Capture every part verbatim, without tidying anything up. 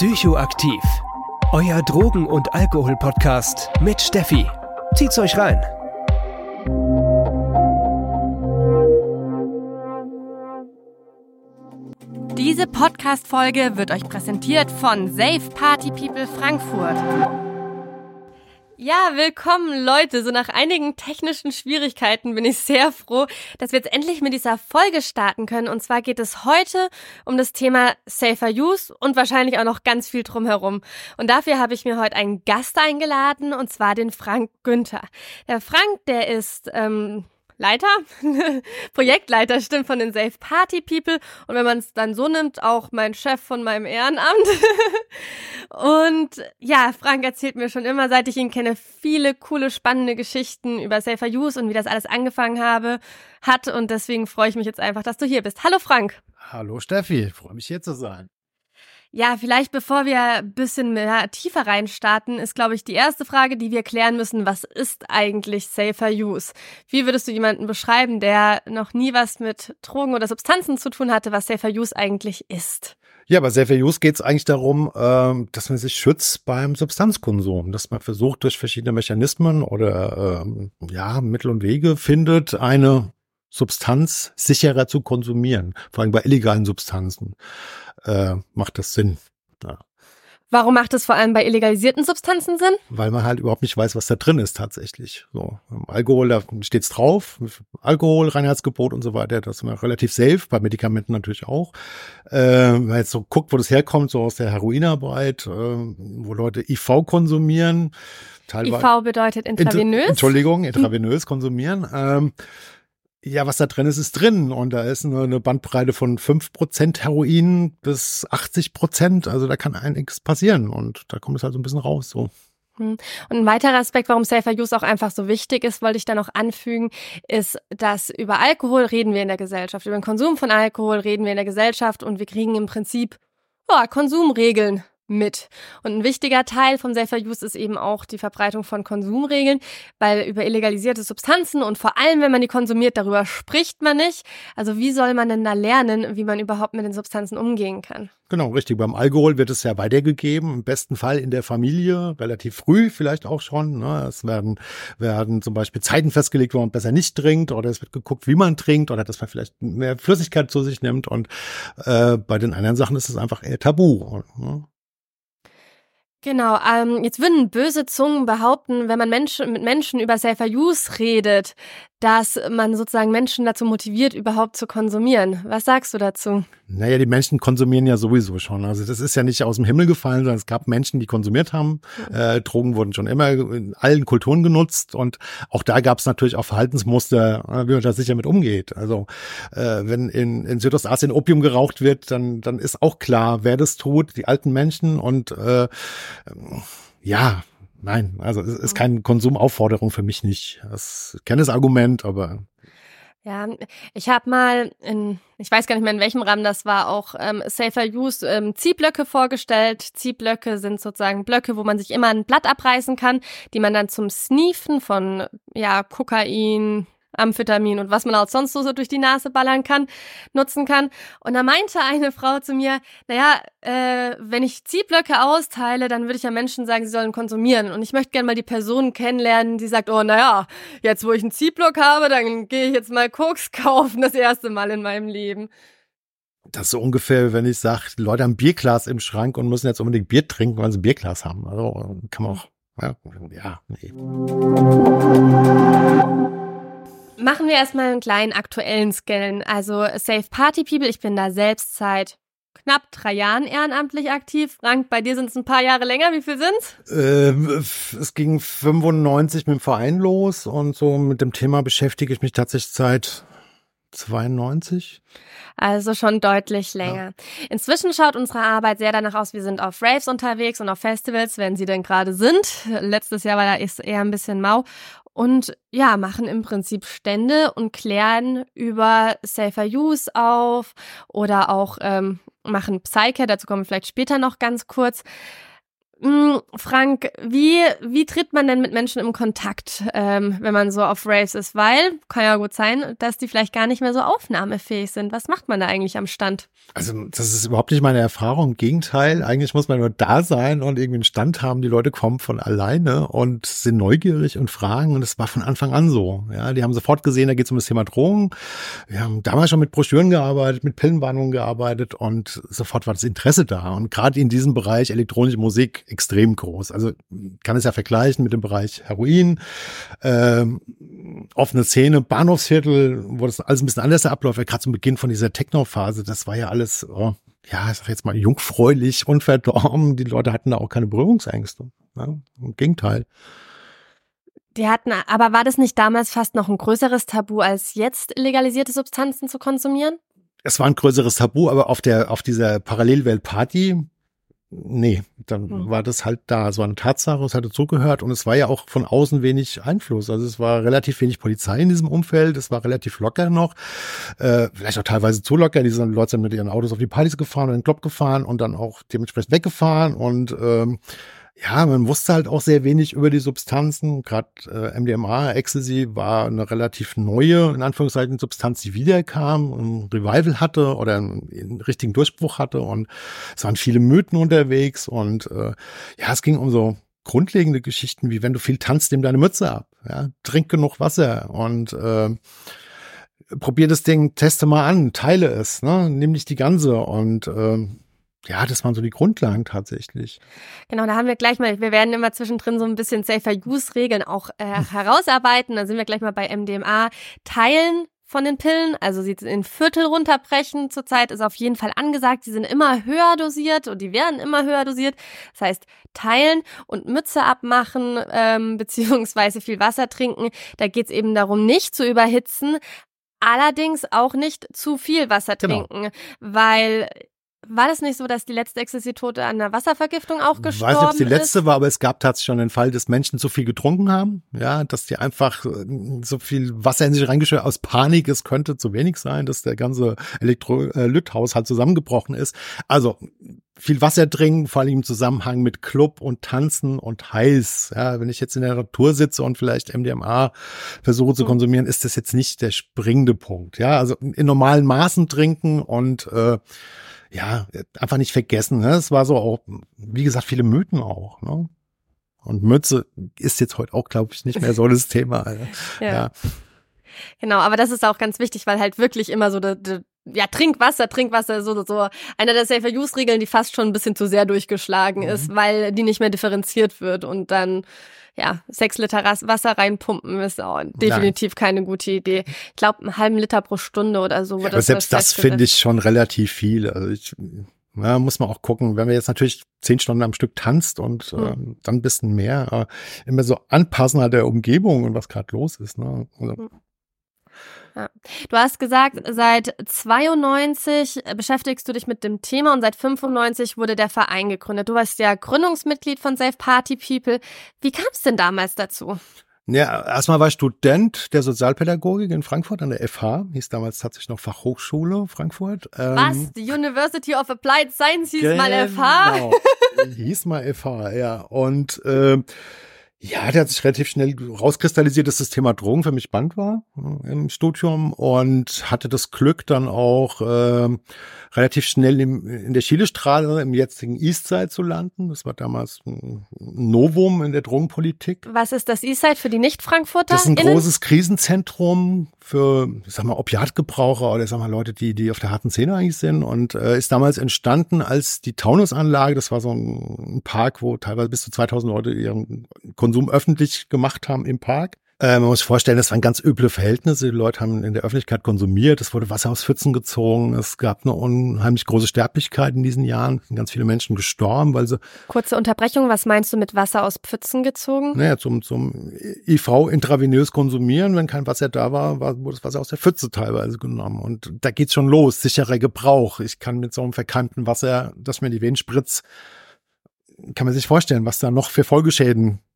Psychoaktiv. Euer Drogen- und Alkohol-Podcast mit Steffi. Zieht's euch rein. Diese Podcast-Folge wird euch präsentiert von Safe Party People Frankfurt. Ja, willkommen Leute. So nach einigen technischen Schwierigkeiten bin ich sehr froh, dass wir jetzt endlich mit dieser Folge starten können. Und zwar geht es heute um das Thema Safer Use und wahrscheinlich auch noch ganz viel drumherum. Und dafür habe ich mir heute einen Gast eingeladen, und zwar den Frank Günther. Der Frank, der ist ähm, Leiter, Projektleiter, stimmt, von den Safe Party People. Und wenn man es dann so nimmt, auch mein Chef von meinem Ehrenamt. Und ja, Frank erzählt mir schon immer, seit ich ihn kenne, viele coole, spannende Geschichten über Safer Use und wie das alles angefangen habe, hat. Und deswegen freue ich mich jetzt einfach, dass du hier bist. Hallo Frank. Hallo Steffi, ich freue mich hier zu sein. Ja, vielleicht bevor wir ein bisschen mehr tiefer reinstarten, ist, glaube ich, die erste Frage, die wir klären müssen: Was ist eigentlich Safer Use? Wie würdest du jemanden beschreiben, der noch nie was mit Drogen oder Substanzen zu tun hatte, was Safer Use eigentlich ist? Ja, bei Safer Use geht es eigentlich darum, äh, dass man sich schützt beim Substanzkonsum, dass man versucht, durch verschiedene Mechanismen oder äh, ja Mittel und Wege findet, eine Substanz sicherer zu konsumieren. Vor allem bei illegalen Substanzen äh, macht das Sinn. Ja. Warum macht es vor allem bei illegalisierten Substanzen Sinn? Weil man halt überhaupt nicht weiß, was da drin ist tatsächlich. So, Alkohol, da steht's drauf, Alkohol, Reinheitsgebot und so weiter, das ist immer relativ safe, bei Medikamenten natürlich auch. Äh, wenn man jetzt so guckt, wo das herkommt, so aus der Heroinarbeit, äh, wo Leute I V konsumieren. Teilweise, I V bedeutet intravenös? Int- Entschuldigung, intravenös konsumieren. Ähm, Ja, was da drin ist, ist drin. Und da ist nur eine Bandbreite von fünf Prozent Heroin bis achtzig Prozent. Also da kann einiges passieren. Und da kommt es halt so ein bisschen raus. So. Und ein weiterer Aspekt, warum Safer Use auch einfach so wichtig ist, wollte ich da noch anfügen, ist, dass über Alkohol reden wir in der Gesellschaft. Über den Konsum von Alkohol reden wir in der Gesellschaft. Und wir kriegen im Prinzip ja, Konsumregeln mit. Und ein wichtiger Teil vom Safer Use ist eben auch die Verbreitung von Konsumregeln, weil über illegalisierte Substanzen und vor allem, wenn man die konsumiert, darüber spricht man nicht. Also wie soll man denn da lernen, wie man überhaupt mit den Substanzen umgehen kann? Genau, richtig. Beim Alkohol wird es ja weitergegeben, im besten Fall in der Familie, relativ früh vielleicht auch schon. Ne? Es werden, werden zum Beispiel Zeiten festgelegt, wo man besser nicht trinkt, oder es wird geguckt, wie man trinkt, oder dass man vielleicht mehr Flüssigkeit zu sich nimmt. Und äh, bei den anderen Sachen ist es einfach eher tabu. Ne? Genau, ähm, jetzt würden böse Zungen behaupten, wenn man Menschen, mit Menschen über Safer Use redet, dass man sozusagen Menschen dazu motiviert, überhaupt zu konsumieren. Was sagst du dazu? Naja, die Menschen konsumieren ja sowieso schon. Also das ist ja nicht aus dem Himmel gefallen, sondern es gab Menschen, die konsumiert haben. Mhm. Äh, Drogen wurden schon immer in allen Kulturen genutzt. Und auch da gab es natürlich auch Verhaltensmuster, wie man da sicher mit umgeht. Also äh, wenn in, in Südostasien Opium geraucht wird, dann, dann ist auch klar, wer das tut, die alten Menschen. Und äh, ja, nein, also es ist keine Konsumaufforderung für mich nicht. Das, ich kenne das Argument, aber... Ja, ich habe mal, in, ich weiß gar nicht mehr in welchem Rahmen das war, auch ähm, Safer Use ähm, Ziehblöcke vorgestellt. Ziehblöcke sind sozusagen Blöcke, wo man sich immer ein Blatt abreißen kann, die man dann zum Sniefen von ja Kokain, Amphetamin und was man auch sonst so, so durch die Nase ballern kann, nutzen kann. Und da meinte eine Frau zu mir, naja, äh, wenn ich Ziehblöcke austeile, dann würde ich ja Menschen sagen, sie sollen konsumieren. Und ich möchte gerne mal die Person kennenlernen, die sagt, oh naja, jetzt wo ich einen Ziehblock habe, dann gehe ich jetzt mal Koks kaufen, das erste Mal in meinem Leben. Das ist so ungefähr, wenn ich sage, die Leute haben Bierglas im Schrank und müssen jetzt unbedingt Bier trinken, weil sie ein Bierglas haben. Also kann man auch, ja, ja nee. Machen wir erstmal einen kleinen aktuellen Scan. Also Safe Party People, ich bin da selbst seit knapp drei Jahren ehrenamtlich aktiv. Frank, bei dir sind es ein paar Jahre länger. Wie viel sind's? Äh, es ging fünfundneunzig mit dem Verein los und so mit dem Thema beschäftige ich mich tatsächlich seit zweiundneunzig. Also schon deutlich länger. Ja. Inzwischen schaut unsere Arbeit sehr danach aus, wir sind auf Raves unterwegs und auf Festivals, wenn sie denn gerade sind. Letztes Jahr war da eher ein bisschen mau. Und ja, machen im Prinzip Stände und klären über Safer Use auf oder auch ähm, machen Psycare, dazu kommen wir vielleicht später noch ganz kurz. Frank, wie, wie tritt man denn mit Menschen im Kontakt, ähm, wenn man so auf Raves ist? Weil, kann ja gut sein, dass die vielleicht gar nicht mehr so aufnahmefähig sind. Was macht man da eigentlich am Stand? Also das ist überhaupt nicht meine Erfahrung. Im Gegenteil, eigentlich muss man nur da sein und irgendwie einen Stand haben. Die Leute kommen von alleine und sind neugierig und fragen. Und das war von Anfang an so. Ja, die haben sofort gesehen, da geht es um das Thema Drogen. Wir haben damals schon mit Broschüren gearbeitet, mit Pillenwarnungen gearbeitet und sofort war das Interesse da. Und gerade in diesem Bereich elektronische Musik extrem groß. Also kann es ja vergleichen mit dem Bereich Heroin, ähm, offene Szene, Bahnhofsviertel, wo das alles ein bisschen anders abläuft. Gerade zum Beginn von dieser Techno-Phase, das war ja alles, oh, ja, ich sag jetzt mal jungfräulich, unverdorben. Die Leute hatten da auch keine Berührungsängste. Ja, im Gegenteil. Die hatten, aber war das nicht damals fast noch ein größeres Tabu, als jetzt legalisierte Substanzen zu konsumieren? Es war ein größeres Tabu, aber auf der, auf dieser Parallelwelt-Party, nee, dann hm. war das halt da. Es war eine Tatsache, es hatte zugehört und es war ja auch von außen wenig Einfluss. Also es war relativ wenig Polizei in diesem Umfeld, es war relativ locker noch, äh, vielleicht auch teilweise zu locker. Diese Leute sind mit ihren Autos auf die Partys gefahren und in den Club gefahren und dann auch dementsprechend weggefahren und ähm, ja, man wusste halt auch sehr wenig über die Substanzen. Gerade äh, M D M A, Ecstasy war eine relativ neue, in Anführungszeichen, Substanz, die wiederkam, ein Revival hatte oder einen, einen richtigen Durchbruch hatte. Und es waren viele Mythen unterwegs. Und äh, ja, es ging um so grundlegende Geschichten, wie wenn du viel tanzt, nimm deine Mütze ab. Ja, trink genug Wasser und äh, probier das Ding, teste mal an, teile es, ne? Nimm nicht die ganze und äh, ja, das waren so die Grundlagen tatsächlich. Genau, da haben wir gleich mal, wir werden immer zwischendrin so ein bisschen Safer-Use-Regeln auch äh, herausarbeiten. Da sind wir gleich mal bei M D M A. Teilen von den Pillen, also sie in Viertel runterbrechen zurzeit ist auf jeden Fall angesagt. Sie sind immer höher dosiert und die werden immer höher dosiert. Das heißt, teilen und Mütze abmachen, ähm, beziehungsweise viel Wasser trinken. Da geht's eben darum, nicht zu überhitzen, allerdings auch nicht zu viel Wasser trinken, genau. Weil war das nicht so, dass die letzte Ecstasy-Tote an einer Wasservergiftung auch gestorben ist? Ich weiß nicht, ob es die letzte ist? war, aber es gab tatsächlich schon den Fall, dass Menschen zu viel getrunken haben, ja, dass die einfach so viel Wasser in sich reingeschüttet aus Panik, es könnte zu wenig sein, dass der ganze Elektrolythaushalt zusammengebrochen ist. Also viel Wasser trinken, vor allem im Zusammenhang mit Club und Tanzen und heiß. Ja, wenn ich jetzt in der Natur sitze und vielleicht M D M A versuche zu konsumieren, ist das jetzt nicht der springende Punkt. Ja, also in normalen Maßen trinken und äh, ja, einfach nicht vergessen. Ne? Es war so auch, wie gesagt, viele Mythen auch. Ne? Und Mütze ist jetzt heute auch, glaube ich, nicht mehr so das Thema. ja. ja. Genau, aber das ist auch ganz wichtig, weil halt wirklich immer so, de, de, ja, Trinkwasser, Trinkwasser, so, so einer der Safer-Use-Regeln, die fast schon ein bisschen zu sehr durchgeschlagen mhm. ist, weil die nicht mehr differenziert wird und dann ja, sechs Liter Wasser reinpumpen ist auch definitiv Nein. keine gute Idee. Ich glaube, einen halben Liter pro Stunde oder so. Ja, aber selbst das finde ich schon relativ viel. Also ich, ja, muss man auch gucken, wenn wir jetzt natürlich zehn Stunden am Stück tanzt und mhm. äh, dann ein bisschen mehr, äh, immer so anpassen an der Umgebung und was gerade los ist. Ne? Also, mhm. Ja. Du hast gesagt, seit zweiundneunzig beschäftigst du dich mit dem Thema und seit fünfundneunzig wurde der Verein gegründet. Du warst ja Gründungsmitglied von Safe Party People. Wie kam es denn damals dazu? Ja, erstmal war ich Student der Sozialpädagogik in Frankfurt an der F H, hieß damals tatsächlich noch Fachhochschule Frankfurt. Ähm, Was? Die University of Applied Science hieß genau, mal F H? hieß mal F H, ja. Und äh, ja, der hat sich relativ schnell rauskristallisiert, dass das Thema Drogen für mich spannend war äh, im Studium und hatte das Glück dann auch äh, relativ schnell im, in der Chile-Straße im jetzigen Eastside zu landen. Das war damals ein Novum in der Drogenpolitik. Was ist das Eastside für die Nicht-Frankfurter? Das ist ein großes Krisenzentrum für, ich sag mal, Opiatgebraucher oder ich sag mal Leute, die die auf der harten Szene eigentlich sind und äh, ist damals entstanden als die Taunusanlage. Das war so ein, ein Park, wo teilweise bis zu zweitausend Leute ihren Konsum öffentlich gemacht haben im Park. Äh, man muss sich vorstellen, das waren ganz üble Verhältnisse. Die Leute haben in der Öffentlichkeit konsumiert. Es wurde Wasser aus Pfützen gezogen. Es gab eine unheimlich große Sterblichkeit in diesen Jahren. Es sind ganz viele Menschen gestorben, weil sie... Kurze Unterbrechung. Was meinst du mit Wasser aus Pfützen gezogen? Naja, zum, zum I V intravenös konsumieren. Wenn kein Wasser da war, war wurde das Wasser aus der Pfütze teilweise genommen. Und da geht's schon los. Sicherer Gebrauch. Ich kann mit so einem verkeimten Wasser, das mir in die Venen spritzt, kann man sich vorstellen, was da noch für Folgeschäden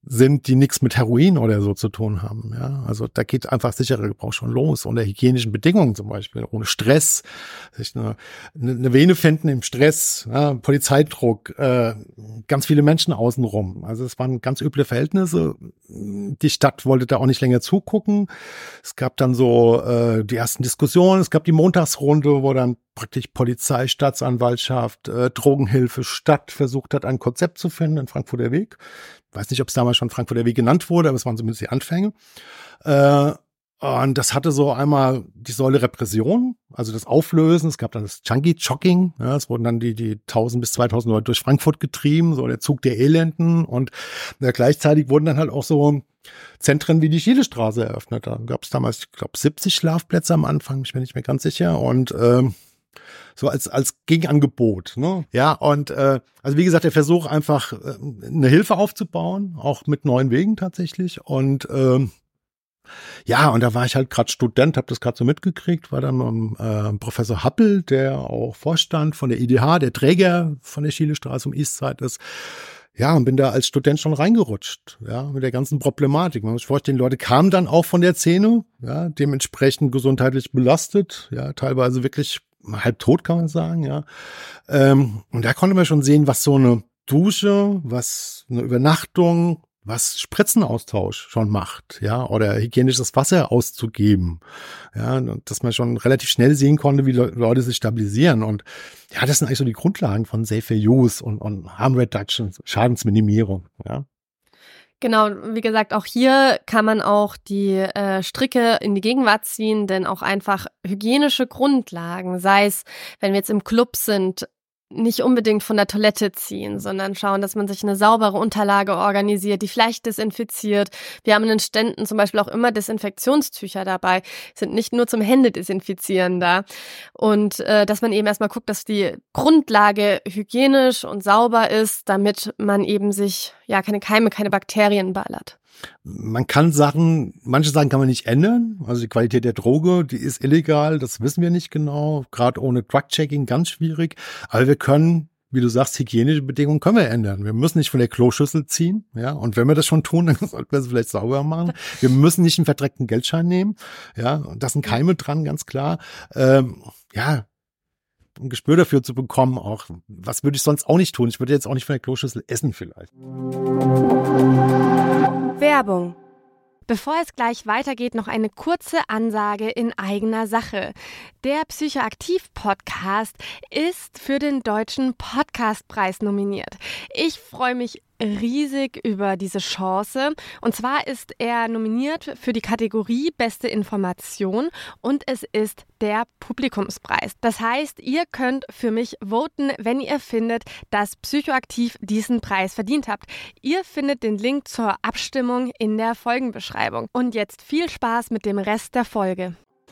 sind, die nichts mit Heroin oder so zu tun haben. Ja, also da geht einfach sicherer Gebrauch schon los, unter hygienischen Bedingungen zum Beispiel, ohne Stress, sich eine, eine Vene finden im Stress, ja, Polizeidruck, äh, ganz viele Menschen außenrum. Also es waren ganz üble Verhältnisse. Die Stadt wollte da auch nicht länger zugucken. Es gab dann so äh, die ersten Diskussionen. Es gab die Montagsrunde, wo dann praktisch Polizei, Staatsanwaltschaft, äh, Drogenhilfe, Stadt versucht hat, ein Konzept zu finden in Frankfurter Weg. Ich weiß nicht, ob es damals schon Frankfurter Weg genannt wurde, aber es waren zumindest die Anfänge. Äh, und das hatte so einmal die Säule Repression, also das Auflösen. Es gab dann das Junkie-Jogging. Ja, es wurden dann die, die tausend bis zweitausend Leute durch Frankfurt getrieben, so der Zug der Elenden. Und ja, gleichzeitig wurden dann halt auch so Zentren wie die Schielestraße eröffnet. Da gab es damals, ich glaube, siebzig Schlafplätze am Anfang, ich bin nicht mehr ganz sicher. Und ähm, so als als Gegenangebot, ne? Ja, und äh, also wie gesagt, der Versuch einfach äh, eine Hilfe aufzubauen, auch mit neuen Wegen tatsächlich. Und ähm, ja, und da war ich halt gerade Student, habe das gerade so mitgekriegt, war dann mit äh, Professor Happel, der auch Vorstand von der I D H, der Träger von der Schielestraße um Eastside ist. Ja, und bin da als Student schon reingerutscht, ja, mit der ganzen Problematik. Man muss sich vorstellen, die Leute kamen dann auch von der Szene, ja, dementsprechend gesundheitlich belastet, ja, teilweise wirklich halb tot, kann man sagen, ja. Ähm, und da konnte man schon sehen, was so eine Dusche, was eine Übernachtung, was Spritzenaustausch schon macht, ja, oder hygienisches Wasser auszugeben, ja, dass man schon relativ schnell sehen konnte, wie Le- Leute sich stabilisieren. Und ja, das sind eigentlich so die Grundlagen von Safer Use und, und Harm Reduction, Schadensminimierung, ja. Genau, wie gesagt, auch hier kann man auch die äh, Stricke in die Gegenwart ziehen, denn auch einfach hygienische Grundlagen, sei es, wenn wir jetzt im Club sind, nicht unbedingt von der Toilette ziehen, sondern schauen, dass man sich eine saubere Unterlage organisiert, die vielleicht desinfiziert. Wir haben in den Ständen zum Beispiel auch immer Desinfektionstücher dabei, sind nicht nur zum Händedesinfizieren da. Und äh, dass man eben erstmal guckt, dass die Grundlage hygienisch und sauber ist, damit man eben sich ja keine Keime, keine Bakterien ballert. Man kann Sachen, manche Sachen kann man nicht ändern. Also die Qualität der Droge, die ist illegal, das wissen wir nicht genau. Gerade ohne Drug-Checking ganz schwierig. Aber wir können, wie du sagst, hygienische Bedingungen können wir ändern. Wir müssen nicht von der Kloschüssel ziehen, ja. Und wenn wir das schon tun, dann sollten wir es vielleicht sauber machen. Wir müssen nicht einen verdreckten Geldschein nehmen, ja. Und da sind Keime dran, ganz klar. Ähm, ja. Ein Gespür dafür zu bekommen, auch was würde ich sonst auch nicht tun? Ich würde jetzt auch nicht von der Kloschüssel essen vielleicht. Werbung. Bevor es gleich weitergeht, noch eine kurze Ansage in eigener Sache. Der Psychoaktiv-Podcast ist für den Deutschen Podcastpreis nominiert. Ich freue mich riesig über diese Chance. Und zwar ist er nominiert für die Kategorie Beste Information und es ist der Publikumspreis. Das heißt, ihr könnt für mich voten, wenn ihr findet, dass Psychoaktiv diesen Preis verdient habt. Ihr findet den Link zur Abstimmung in der Folgenbeschreibung. Und jetzt viel Spaß mit dem Rest der Folge.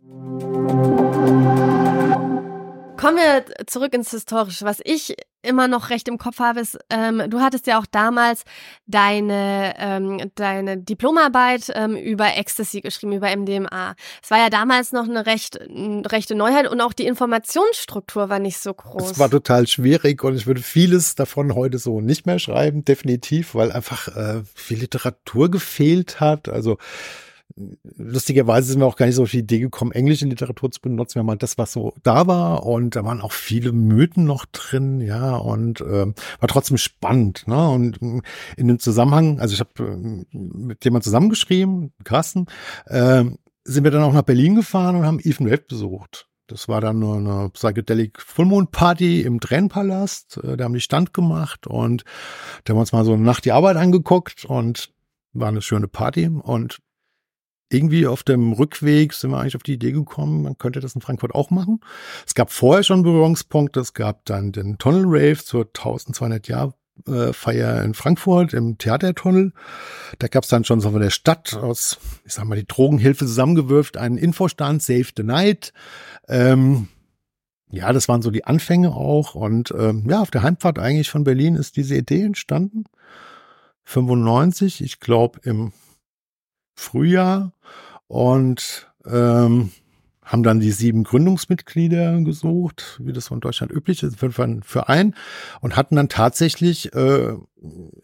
Kommen wir zurück ins Historische. Was ich immer noch recht im Kopf habe, ist, ähm, du hattest ja auch damals deine ähm, deine Diplomarbeit ähm, über Ecstasy geschrieben, über M D M A. Es war ja damals noch eine recht eine rechte Neuheit und auch die Informationsstruktur war nicht so groß. Es war total schwierig und ich würde vieles davon heute so nicht mehr schreiben, definitiv, weil einfach äh, viel Literatur gefehlt hat. Also lustigerweise sind wir auch gar nicht so auf die Idee gekommen, englische Literatur zu benutzen. Wir haben halt das, was so da war, und da waren auch viele Mythen noch drin, ja, und äh, war trotzdem spannend, ne? Und in dem Zusammenhang, also ich habe mit jemandem zusammengeschrieben, Carsten, äh, sind wir dann auch nach Berlin gefahren und haben Even Wave besucht. Das war dann nur eine Psychedelic Full Moon Party im Tränenpalast. Da haben die Stand gemacht und da haben wir uns mal so eine Nacht die Arbeit angeguckt und war eine schöne Party. Und irgendwie auf dem Rückweg sind wir eigentlich auf die Idee gekommen, man könnte das in Frankfurt auch machen. Es gab vorher schon Berührungspunkte. Es gab dann den Tunnel Rave zur eintausendzweihundert Jahr Feier in Frankfurt im Theatertunnel. Da gab es dann schon so von der Stadt aus, ich sag mal, die Drogenhilfe zusammengewürft, einen Infostand, Save the Night. Ähm, ja, das waren so die Anfänge auch. Und ähm, ja, auf der Heimfahrt eigentlich von Berlin ist diese Idee entstanden. fünfundneunzig, ich glaube im Frühjahr. Und ähm, haben dann die sieben Gründungsmitglieder gesucht, wie das von Deutschland üblich ist, für einen Verein, und hatten dann tatsächlich äh,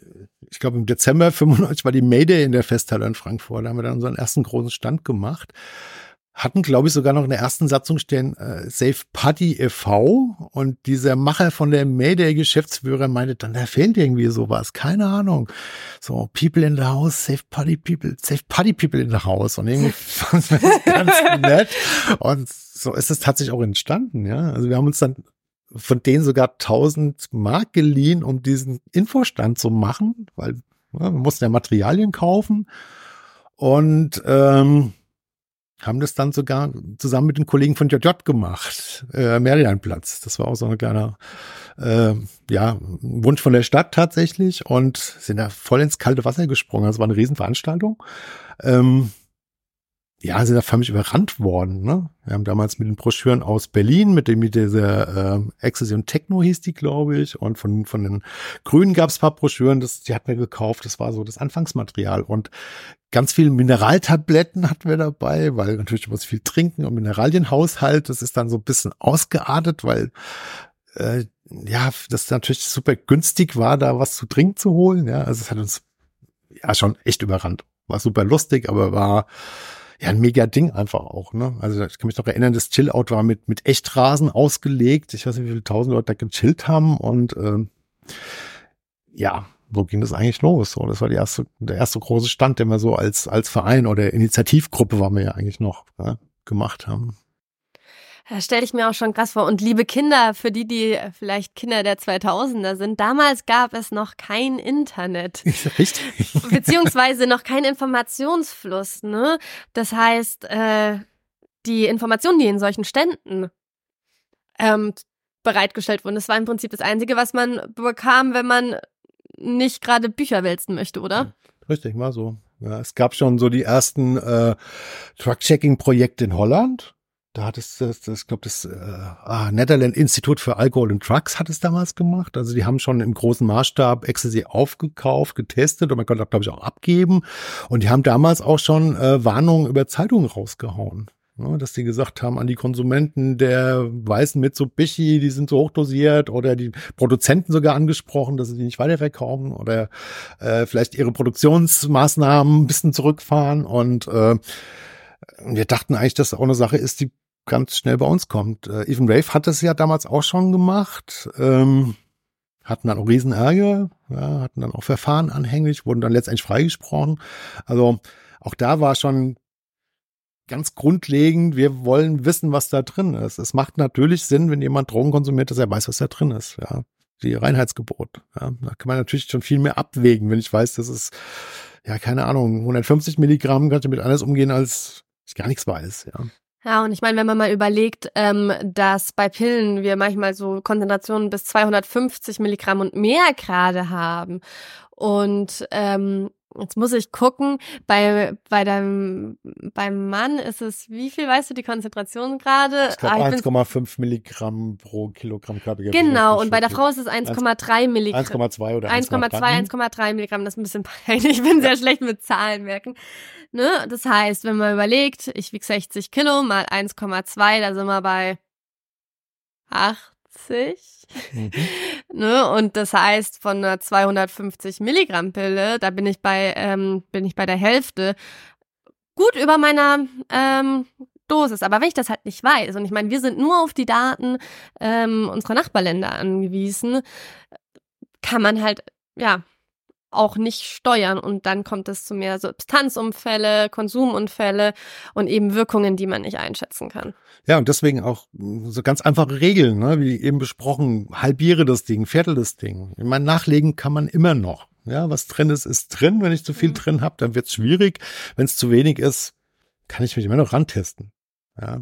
ich glaube im Dezember fünfundneunzig war die Mayday in der Festhalle in Frankfurt. Da haben wir dann unseren ersten großen Stand gemacht. Hatten, glaube ich, sogar noch in der ersten Satzung stehen, äh, Safe Party e V. Und dieser Macher von der Mayday-Geschäftsführer meinte dann, da fehlt irgendwie sowas. Keine Ahnung. So, People in the House, Safe Party People, Safe Party People in the House. Und irgendwie fand ich das ganz nett. Und so ist es tatsächlich auch entstanden, ja. Also wir haben uns dann von denen sogar tausend Mark geliehen, um diesen Infostand zu machen, weil ja, wir mussten ja Materialien kaufen. Und, ähm, haben das dann sogar zusammen mit den Kollegen von J J gemacht, äh, Meridianplatz. Das war auch so ein kleiner, äh, ja, Wunsch von der Stadt tatsächlich und sind da voll ins kalte Wasser gesprungen. Das war eine Riesenveranstaltung. Ähm, ja, sind da förmlich überrannt worden. Ne? Wir haben damals mit den Broschüren aus Berlin, mit dem mit dieser äh, Ecstasy und Techno hieß die, glaube ich, und von von den Grünen gab es ein paar Broschüren, das die hatten wir gekauft. Das war so das Anfangsmaterial und ganz viele Mineraltabletten hatten wir dabei, weil natürlich muss viel trinken und Mineralienhaushalt. Das ist dann so ein bisschen ausgeartet, weil äh, ja, das natürlich super günstig war, da was zu trinken zu holen. Ja, also es hat uns ja schon echt überrannt. War super lustig, aber war ja ein mega Ding einfach auch. Ne? Also ich kann mich noch erinnern, das Chill-Out war mit mit Echtrasen ausgelegt. Ich weiß nicht, wie viele tausend Leute da gechillt haben und äh, ja. So ging das eigentlich los. So, das war die erste, der erste große Stand, den wir so als als Verein oder Initiativgruppe waren wir ja eigentlich noch ja, gemacht haben. Das stelle ich mir auch schon krass vor. Und liebe Kinder, für die, die vielleicht Kinder der zweitausender sind, damals gab es noch kein Internet. Richtig. Beziehungsweise noch kein Informationsfluss. Ne? Das heißt, äh, die Informationen, die in solchen Ständen ähm, bereitgestellt wurden, das war im Prinzip das Einzige, was man bekam, wenn man nicht gerade Bücher wälzen möchte, oder? Richtig, mal so. Ja, es gab schon so die ersten äh, Truck-Checking-Projekte in Holland. Da hat es, das, das, ich glaube, das äh, ah, Netherlands Institute für Alkohol und Trucks hat es damals gemacht. Also die haben schon im großen Maßstab Ecstasy aufgekauft, getestet und man konnte, glaube ich, auch abgeben. Und die haben damals auch schon äh, Warnungen über Zeitungen rausgehauen. Ja, dass die gesagt haben an die Konsumenten der weißen Mitsubishi, die sind so hochdosiert, oder die Produzenten sogar angesprochen, dass sie die nicht weiterverkaufen oder äh, vielleicht ihre Produktionsmaßnahmen ein bisschen zurückfahren. Und äh, wir dachten eigentlich, dass das auch eine Sache ist, die ganz schnell bei uns kommt. Äh, Even Rave hat das ja damals auch schon gemacht, ähm, hatten dann auch Riesenärger, ja, hatten dann auch Verfahren anhängig, wurden dann letztendlich freigesprochen. Also auch da war schon ganz grundlegend, wir wollen wissen, was da drin ist. Es macht natürlich Sinn, wenn jemand Drogen konsumiert, dass er weiß, was da drin ist. Ja, die Reinheitsgebot. Ja, da kann man natürlich schon viel mehr abwägen, wenn ich weiß, das ist, ja, keine Ahnung, hundertfünfzig Milligramm, kann ich damit anders umgehen, als ich gar nichts weiß. Ja. Ja, und ich meine, wenn man mal überlegt, ähm, dass bei Pillen wir manchmal so Konzentrationen bis zweihundertfünfzig Milligramm und mehr gerade haben und ähm, jetzt muss ich gucken, bei bei deinem beim Mann ist es, wie viel, weißt du, die Konzentration gerade? Ich glaube eins Komma fünf Milligramm pro Kilogramm Körpergewicht. Genau, und bei der Frau ist es eins Komma drei Milligramm. eins Komma zwei oder eins Komma zwei, eins Komma drei Milligramm, das ist ein bisschen peinlich, ich bin sehr schlecht mit Zahlen merken. Ne? Das heißt, wenn man überlegt, ich wiege sechzig Kilo mal eins Komma zwei, da sind wir bei achtzig. Mhm. Ne? Und das heißt, von einer zweihundertfünfzig Milligramm Pille, da bin ich bei ähm, bin ich bei der Hälfte, gut über meiner ähm, Dosis. Aber wenn ich das halt nicht weiß, und ich meine, wir sind nur auf die Daten ähm, unserer Nachbarländer angewiesen, kann man halt, ja, auch nicht steuern und dann kommt es zu mehr Substanzunfälle, Konsumunfälle und eben Wirkungen, die man nicht einschätzen kann. Ja, und deswegen auch so ganz einfache Regeln, ne, wie eben besprochen, halbiere das Ding, viertel das Ding. Ich meine, nachlegen kann man immer noch. Ja, was drin ist, ist drin. Wenn ich zu viel mhm. drin habe, dann wird es schwierig. Wenn es zu wenig ist, kann ich mich immer noch rantesten. Ja.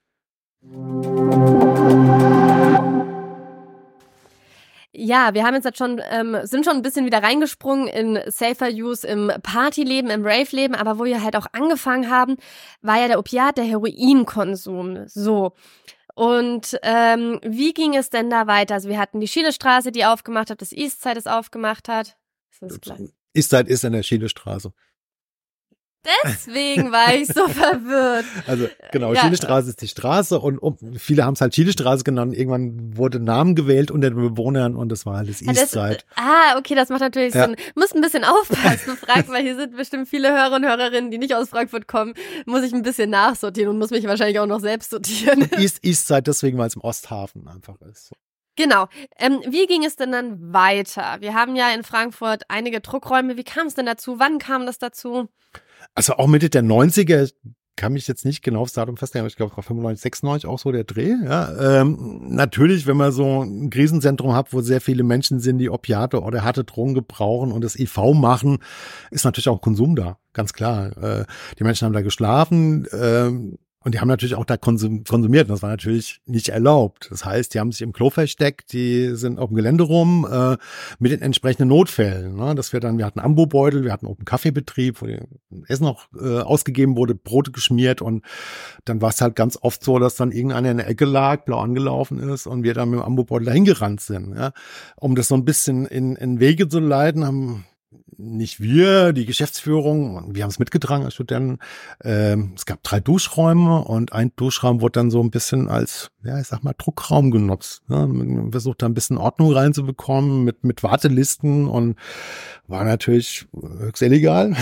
Ja, wir haben jetzt schon, ähm, sind schon ein bisschen wieder reingesprungen in Safer Use im Partyleben, im Rave-Leben, aber wo wir halt auch angefangen haben, war ja der Opiat, der Heroinkonsum. So. Und ähm, wie ging es denn da weiter? Also wir hatten die Schielestraße, die aufgemacht hat, das Eastside, das aufgemacht hat. Ist das Eastside ist an der Schielestraße. Deswegen war ich so verwirrt. Also genau, ja. Chilestraße ist die Straße und um, viele haben es halt Chilestraße genannt. Irgendwann wurde Namen gewählt unter den Bewohnern und das war halt das Ja, das, Eastside. Ah, okay, das macht natürlich Ja. Sinn. Muss ein bisschen aufpassen, Frank, weil hier sind bestimmt viele Hörer und Hörerinnen, die nicht aus Frankfurt kommen. Muss ich ein bisschen nachsortieren und muss mich wahrscheinlich auch noch selbst sortieren. East, Eastside deswegen, weil es im Osthafen einfach ist. Genau. Ähm, wie ging es denn dann weiter? Wir haben ja in Frankfurt einige Druckräume. Wie kam es denn dazu? Wann kam das dazu? Also auch Mitte der neunziger, ich kann mich jetzt nicht genau aufs Datum festlegen, aber ich glaube, fünfundneunzig, sechsundneunzig auch so der Dreh. Ja, ähm, natürlich, wenn man so ein Krisenzentrum hat, wo sehr viele Menschen sind, die Opiate oder harte Drogen gebrauchen und das I V machen, ist natürlich auch Konsum da, ganz klar. Äh, die Menschen haben da geschlafen, ähm, und die haben natürlich auch da konsum- konsumiert. Und das war natürlich nicht erlaubt. Das heißt, die haben sich im Klo versteckt, die sind auf dem Gelände rum äh, mit den entsprechenden Notfällen. Ne? Dass wir dann, wir hatten Ambobeutel, wir hatten Open Kaffeebetrieb, wo die Essen noch äh, ausgegeben wurde, Brote geschmiert. Und dann war es halt ganz oft so, dass dann irgendeiner in der Ecke lag, blau angelaufen ist und wir dann mit dem Ambobeutel dahin gerannt sind. Ja? Um das so ein bisschen in, in Wege zu leiten, haben nicht wir, die Geschäftsführung, wir haben es mitgetragen als Studenten. Ähm, es gab drei Duschräume und ein Duschraum wurde dann so ein bisschen als, ja, ich sag mal, Druckraum genutzt. Ne? Man versucht da ein bisschen Ordnung reinzubekommen mit, mit Wartelisten und war natürlich höchst illegal.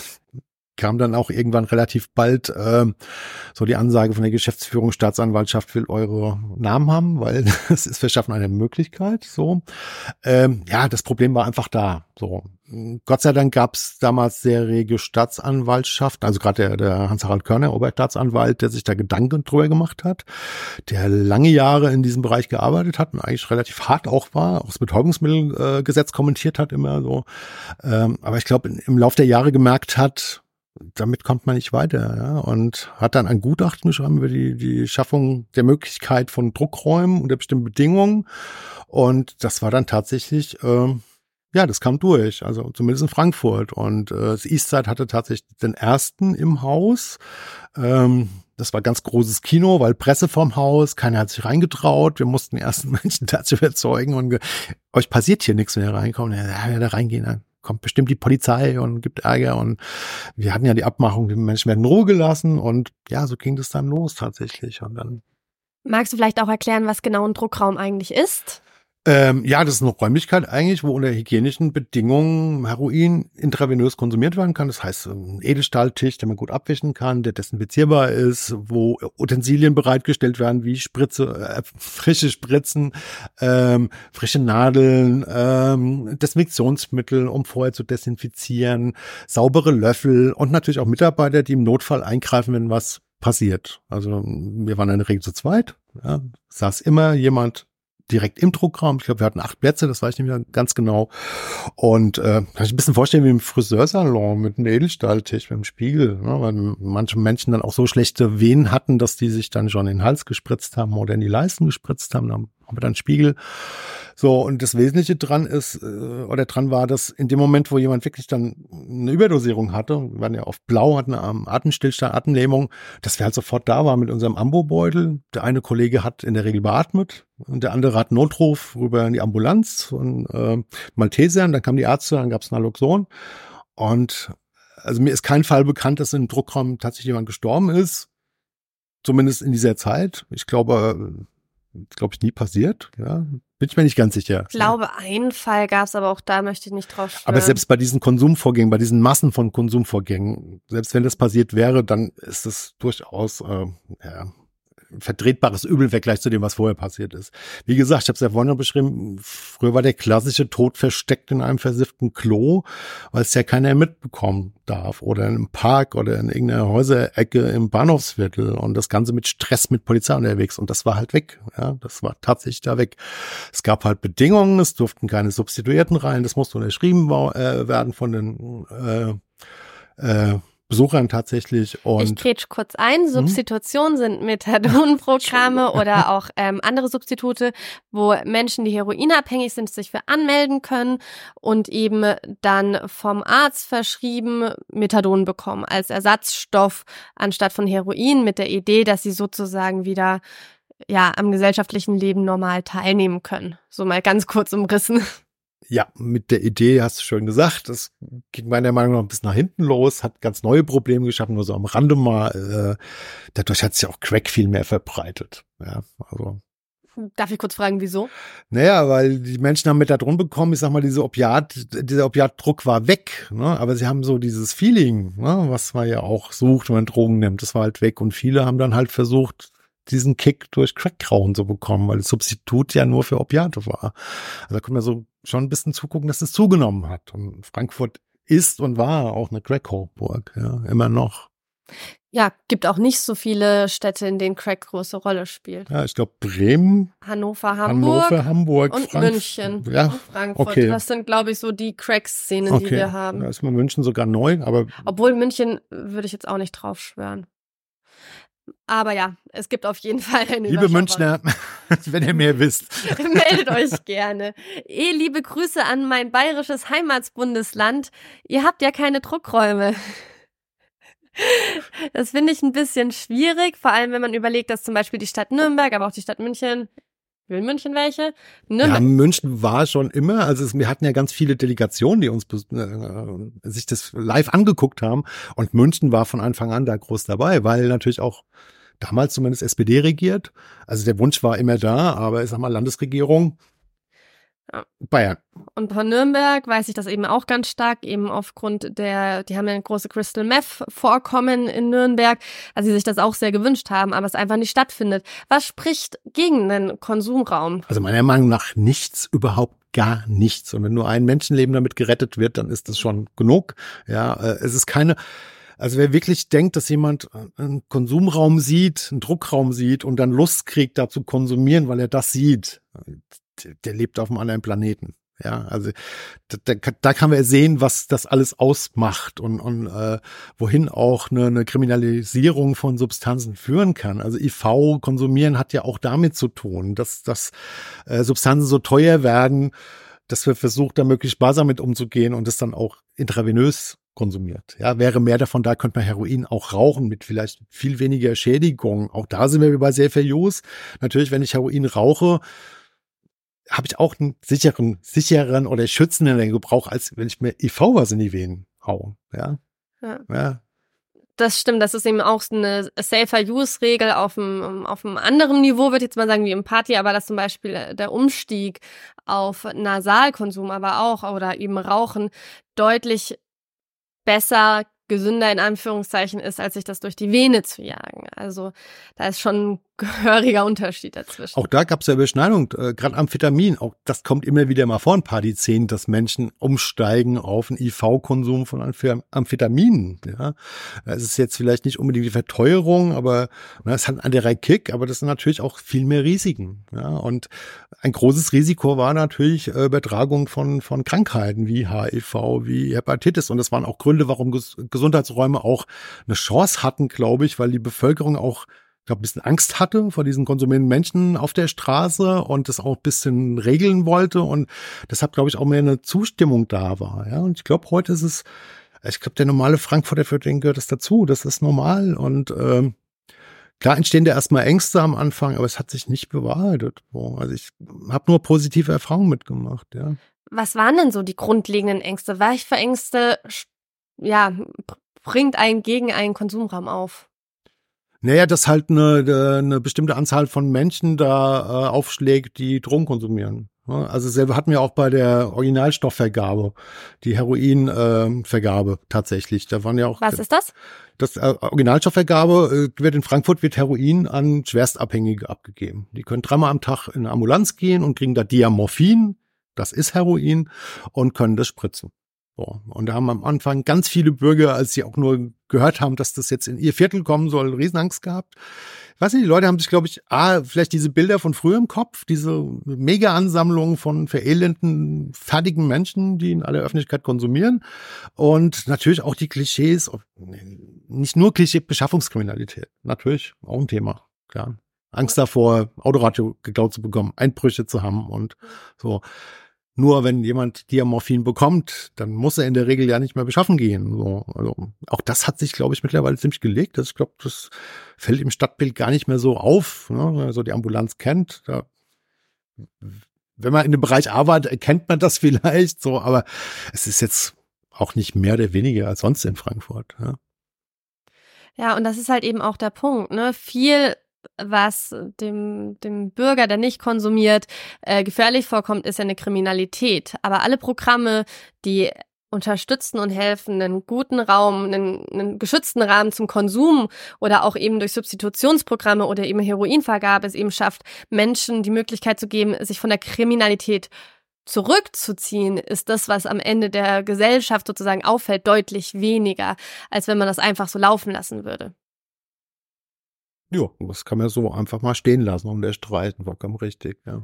Kam dann auch irgendwann relativ bald äh, so die Ansage von der Geschäftsführung, Staatsanwaltschaft will eure Namen haben, weil das ist, wir schaffen eine Möglichkeit. So, ähm, ja, das Problem war einfach da. So, Gott sei Dank gab es damals sehr rege Staatsanwaltschaft, also gerade der, der Hans-Harald Körner, Oberstaatsanwalt, der sich da Gedanken drüber gemacht hat, der lange Jahre in diesem Bereich gearbeitet hat und eigentlich relativ hart auch war, auch das Betäubungsmittelgesetz äh, kommentiert hat immer so. Ähm, aber ich glaube, im Laufe der Jahre gemerkt hat, damit kommt man nicht weiter, ja, und hat dann ein Gutachten geschrieben über die, die Schaffung der Möglichkeit von Druckräumen unter bestimmten Bedingungen. Und das war dann tatsächlich, äh, ja, das kam durch, also zumindest in Frankfurt. Und äh, das Eastside hatte tatsächlich den ersten im Haus. Ähm, das war ganz großes Kino, weil Presse vorm Haus, keiner hat sich reingetraut. Wir mussten die ersten Menschen dazu überzeugen und ge- euch passiert hier nichts, wenn ihr reinkommt. Ja, ja, da reingehen, dann kommt bestimmt die Polizei und gibt Ärger. Und wir hatten ja die Abmachung, die Menschen werden in Ruhe gelassen. Und ja, so ging das dann los tatsächlich. Und dann Magst du vielleicht auch erklären, was genau ein Druckraum eigentlich ist? Ähm, ja, das ist eine Räumlichkeit eigentlich, wo unter hygienischen Bedingungen Heroin intravenös konsumiert werden kann. Das heißt, ein Edelstahltisch, den man gut abwischen kann, der desinfizierbar ist, wo Utensilien bereitgestellt werden, wie Spritze, äh, frische Spritzen, ähm, frische Nadeln, ähm, Desinfektionsmittel, um vorher zu desinfizieren, saubere Löffel und natürlich auch Mitarbeiter, die im Notfall eingreifen, wenn was passiert. Also wir waren in der Regel zu zweit, ja, saß immer jemand direkt im Druckraum. Ich glaube, wir hatten acht Plätze, das weiß ich nicht mehr ganz genau. Und äh, kann ich ein bisschen vorstellen wie im Friseursalon mit einem Edelstahltisch, mit einem Spiegel, ne? Weil manche Menschen dann auch so schlechte Venen hatten, dass die sich dann schon in den Hals gespritzt haben oder in die Leisten gespritzt haben. Dann haben wir dann einen Spiegel. So, und das Wesentliche dran ist, äh, oder dran war, dass in dem Moment, wo jemand wirklich dann eine Überdosierung hatte, wir waren ja oft blau, hatten eine Atemstillstand, Atemlähmung, dass wir halt sofort da waren mit unserem Ambobeutel. Der eine Kollege hat in der Regel beatmet und der andere hat Notruf rüber in die Ambulanz und äh, Maltesern, dann kamen die Ärzte, dann gab es Naloxon. Und also mir ist kein Fall bekannt, dass im Druckraum tatsächlich jemand gestorben ist. Zumindest in dieser Zeit. Ich glaube, glaube ich, nie passiert, ja. Bin ich mir nicht ganz sicher. Ich glaube, einen Fall gab es, aber auch da möchte ich nicht drauf schwören. Aber selbst bei diesen Konsumvorgängen, bei diesen Massen von Konsumvorgängen, selbst wenn das passiert wäre, dann ist es durchaus äh, ja, vertretbares Übelvergleich zu dem, was vorher passiert ist. Wie gesagt, ich habe es ja vorhin noch beschrieben, früher war der klassische Tod versteckt in einem versifften Klo, weil es ja keiner mitbekommen darf oder in einem Park oder in irgendeiner Häuserecke im Bahnhofsviertel und das Ganze mit Stress mit Polizei unterwegs und das war halt weg. Ja, das war tatsächlich da weg. Es gab halt Bedingungen, es durften keine Substituierten rein, das musste unterschrieben äh, werden von den äh, äh, Besuchern tatsächlich. Und ich grätsch kurz ein. Substitution sind Methadon-Programme oder auch ähm, andere Substitute, wo Menschen, die heroinabhängig sind, sich für anmelden können und eben dann vom Arzt verschrieben Methadon bekommen als Ersatzstoff anstatt von Heroin mit der Idee, dass sie sozusagen wieder ja am gesellschaftlichen Leben normal teilnehmen können. So mal ganz kurz umrissen. Ja, mit der Idee hast du schon gesagt, das ging meiner Meinung nach ein bisschen nach hinten los, hat ganz neue Probleme geschaffen, nur so am Rande mal. Äh, dadurch hat sich auch Crack viel mehr verbreitet. Ja, also. Darf ich kurz fragen, wieso? Naja, weil die Menschen haben Methadron bekommen, ich sag mal, diese Opiat, dieser Opiatdruck war weg, ne? Aber sie haben so dieses Feeling, ne? Was man ja auch sucht, wenn man Drogen nimmt, das war halt weg. Und viele haben dann halt versucht, diesen Kick durch Crack-Rauchen zu bekommen, weil das Substitut ja nur für Opiate war. Also da können wir so schon ein bisschen zugucken, dass es zugenommen hat. Und Frankfurt ist und war auch eine Crack-Hochburg, ja, immer noch. Ja, gibt auch nicht so viele Städte, in denen Crack große Rolle spielt. Ja, ich glaube Bremen, Hannover, Hamburg, Hannover, Hamburg und Frank- München ja, und Frankfurt. okay. Das sind, glaube ich, so die Crack-Szenen, okay. die wir haben. Da ist mir München sogar neu, aber Obwohl München würde ich jetzt auch nicht drauf schwören. Aber ja, es gibt auf jeden Fall eine liebe Münchner, wenn ihr mehr wisst. Meldet euch gerne. Eh, liebe Grüße an mein bayerisches Heimatsbundesland. Ihr habt ja keine Druckräume. Das finde ich ein bisschen schwierig, vor allem wenn man überlegt, dass zum Beispiel die Stadt Nürnberg, aber auch die Stadt München, will München welche? Nürnberg. Ja, München war schon immer, also es, wir hatten ja ganz viele Delegationen, die uns äh, sich das live angeguckt haben, und München war von Anfang an da groß dabei, weil natürlich auch damals zumindest S P D regiert. Also der Wunsch war immer da, aber ich sag mal Landesregierung Ja. Bayern. Und von Nürnberg weiß ich das eben auch ganz stark, eben aufgrund der, die haben ja ein große Crystal Meth Vorkommen in Nürnberg, also sie sich das auch sehr gewünscht haben, aber es einfach nicht stattfindet. Was spricht gegen den Konsumraum? Also meiner Meinung nach nichts, überhaupt gar nichts. Und wenn nur ein Menschenleben damit gerettet wird, dann ist das schon genug. Ja, äh, es ist keine, also wer wirklich denkt, dass jemand einen Konsumraum sieht, einen Druckraum sieht und dann Lust kriegt, da zu konsumieren, weil er das sieht, der, der lebt auf einem anderen Planeten. Ja, also da, da, da kann man sehen, was das alles ausmacht und, und äh, wohin auch eine, eine Kriminalisierung von Substanzen führen kann. Also I V konsumieren hat ja auch damit zu tun, dass, dass äh, Substanzen so teuer werden, dass wir versucht, da möglichst sparsam mit umzugehen und das dann auch intravenös konsumiert. Ja, wäre mehr davon da, könnte man Heroin auch rauchen mit vielleicht viel weniger Schädigung. Auch da sind wir bei sehr viel Use. Natürlich, wenn ich Heroin rauche, habe ich auch einen sicheren, sicheren oder schützenden Gebrauch, als wenn ich mir I V was in die Venen haue. Ja. Ja. Ja. Das stimmt, das ist eben auch eine Safer-Use-Regel auf einem, auf einem anderen Niveau, würde ich jetzt mal sagen, wie im Party, aber dass zum Beispiel der Umstieg auf Nasalkonsum, aber auch, oder eben Rauchen, deutlich besser, gesünder in Anführungszeichen ist, als sich das durch die Vene zu jagen. Also da ist schon ein gehöriger Unterschied dazwischen. Auch da gab es ja Überschneidung, äh, gerade Amphetamin, auch das kommt immer wieder mal vor, ein paar Szenen, dass Menschen umsteigen auf einen I V-Konsum von Amph- Amphetaminen. Ja, es ist jetzt vielleicht nicht unbedingt die Verteuerung, aber na, es hat einen anderen Kick, aber das sind natürlich auch viel mehr Risiken. Ja, und ein großes Risiko war natürlich äh, Übertragung von von Krankheiten wie H I V, wie Hepatitis, und das waren auch Gründe, warum Ges- Gesundheitsräume auch eine Chance hatten, glaube ich, weil die Bevölkerung auch, ich glaube, ein bisschen Angst hatte vor diesen konsumierenden Menschen auf der Straße und das auch ein bisschen regeln wollte und deshalb, glaube ich, auch mehr eine Zustimmung da war. Ja, und ich glaube, heute ist es, ich glaube, der normale Frankfurter, für den gehört das dazu, das ist normal und ähm, klar entstehen da erstmal Ängste am Anfang, aber es hat sich nicht bewahrheitet. Also ich habe nur positive Erfahrungen mitgemacht, ja. Was waren denn so die grundlegenden Ängste? Welche Ängste, ja, bringt einen gegen einen Konsumraum auf? Naja, dass halt eine, eine bestimmte Anzahl von Menschen da äh, aufschlägt, die Drogen konsumieren. Ja, also selber hatten wir auch bei der Originalstoffvergabe, die Heroinvergabe äh, tatsächlich. Da waren ja auch. Was ist das? Das äh, Originalstoffvergabe äh, wird in Frankfurt wird Heroin an Schwerstabhängige abgegeben. Die können dreimal am Tag in eine Ambulanz gehen und kriegen da Diamorphin, das ist Heroin, und können das spritzen. So. Und da haben am Anfang ganz viele Bürger, als sie auch nur gehört haben, dass das jetzt in ihr Viertel kommen soll, Riesenangst gehabt. Ich weiß nicht, die Leute haben sich, glaube ich, ah, vielleicht diese Bilder von früher im Kopf, diese Mega-Ansammlung von verelenden, fertigen Menschen, die in aller Öffentlichkeit konsumieren. Und natürlich auch die Klischees, nicht nur Klischee, Beschaffungskriminalität. Natürlich auch ein Thema, klar. Angst davor, Autoradio geklaut zu bekommen, Einbrüche zu haben und so. Nur wenn jemand Diamorphin bekommt, dann muss er in der Regel ja nicht mehr beschaffen gehen. So, also auch das hat sich, glaube ich, mittlerweile ziemlich gelegt. Das, ich glaube, das fällt im Stadtbild gar nicht mehr so auf. Ne? Also die Ambulanz kennt, da wenn man in dem Bereich arbeitet, erkennt man das vielleicht so, aber es ist jetzt auch nicht mehr oder weniger als sonst in Frankfurt. Ja, ja, und das ist halt eben auch der Punkt, ne? Viel, was dem, dem Bürger, der nicht konsumiert, äh, gefährlich vorkommt, ist ja eine Kriminalität. Aber alle Programme, die unterstützen und helfen, einen guten Raum, einen, einen geschützten Rahmen zum Konsum oder auch eben durch Substitutionsprogramme oder eben Heroinvergabe es eben schafft, Menschen die Möglichkeit zu geben, sich von der Kriminalität zurückzuziehen, ist das, was am Ende der Gesellschaft sozusagen auffällt, deutlich weniger, als wenn man das einfach so laufen lassen würde. ja, das kann man so einfach mal stehen lassen, um der Streiten, vollkommen richtig. Ja.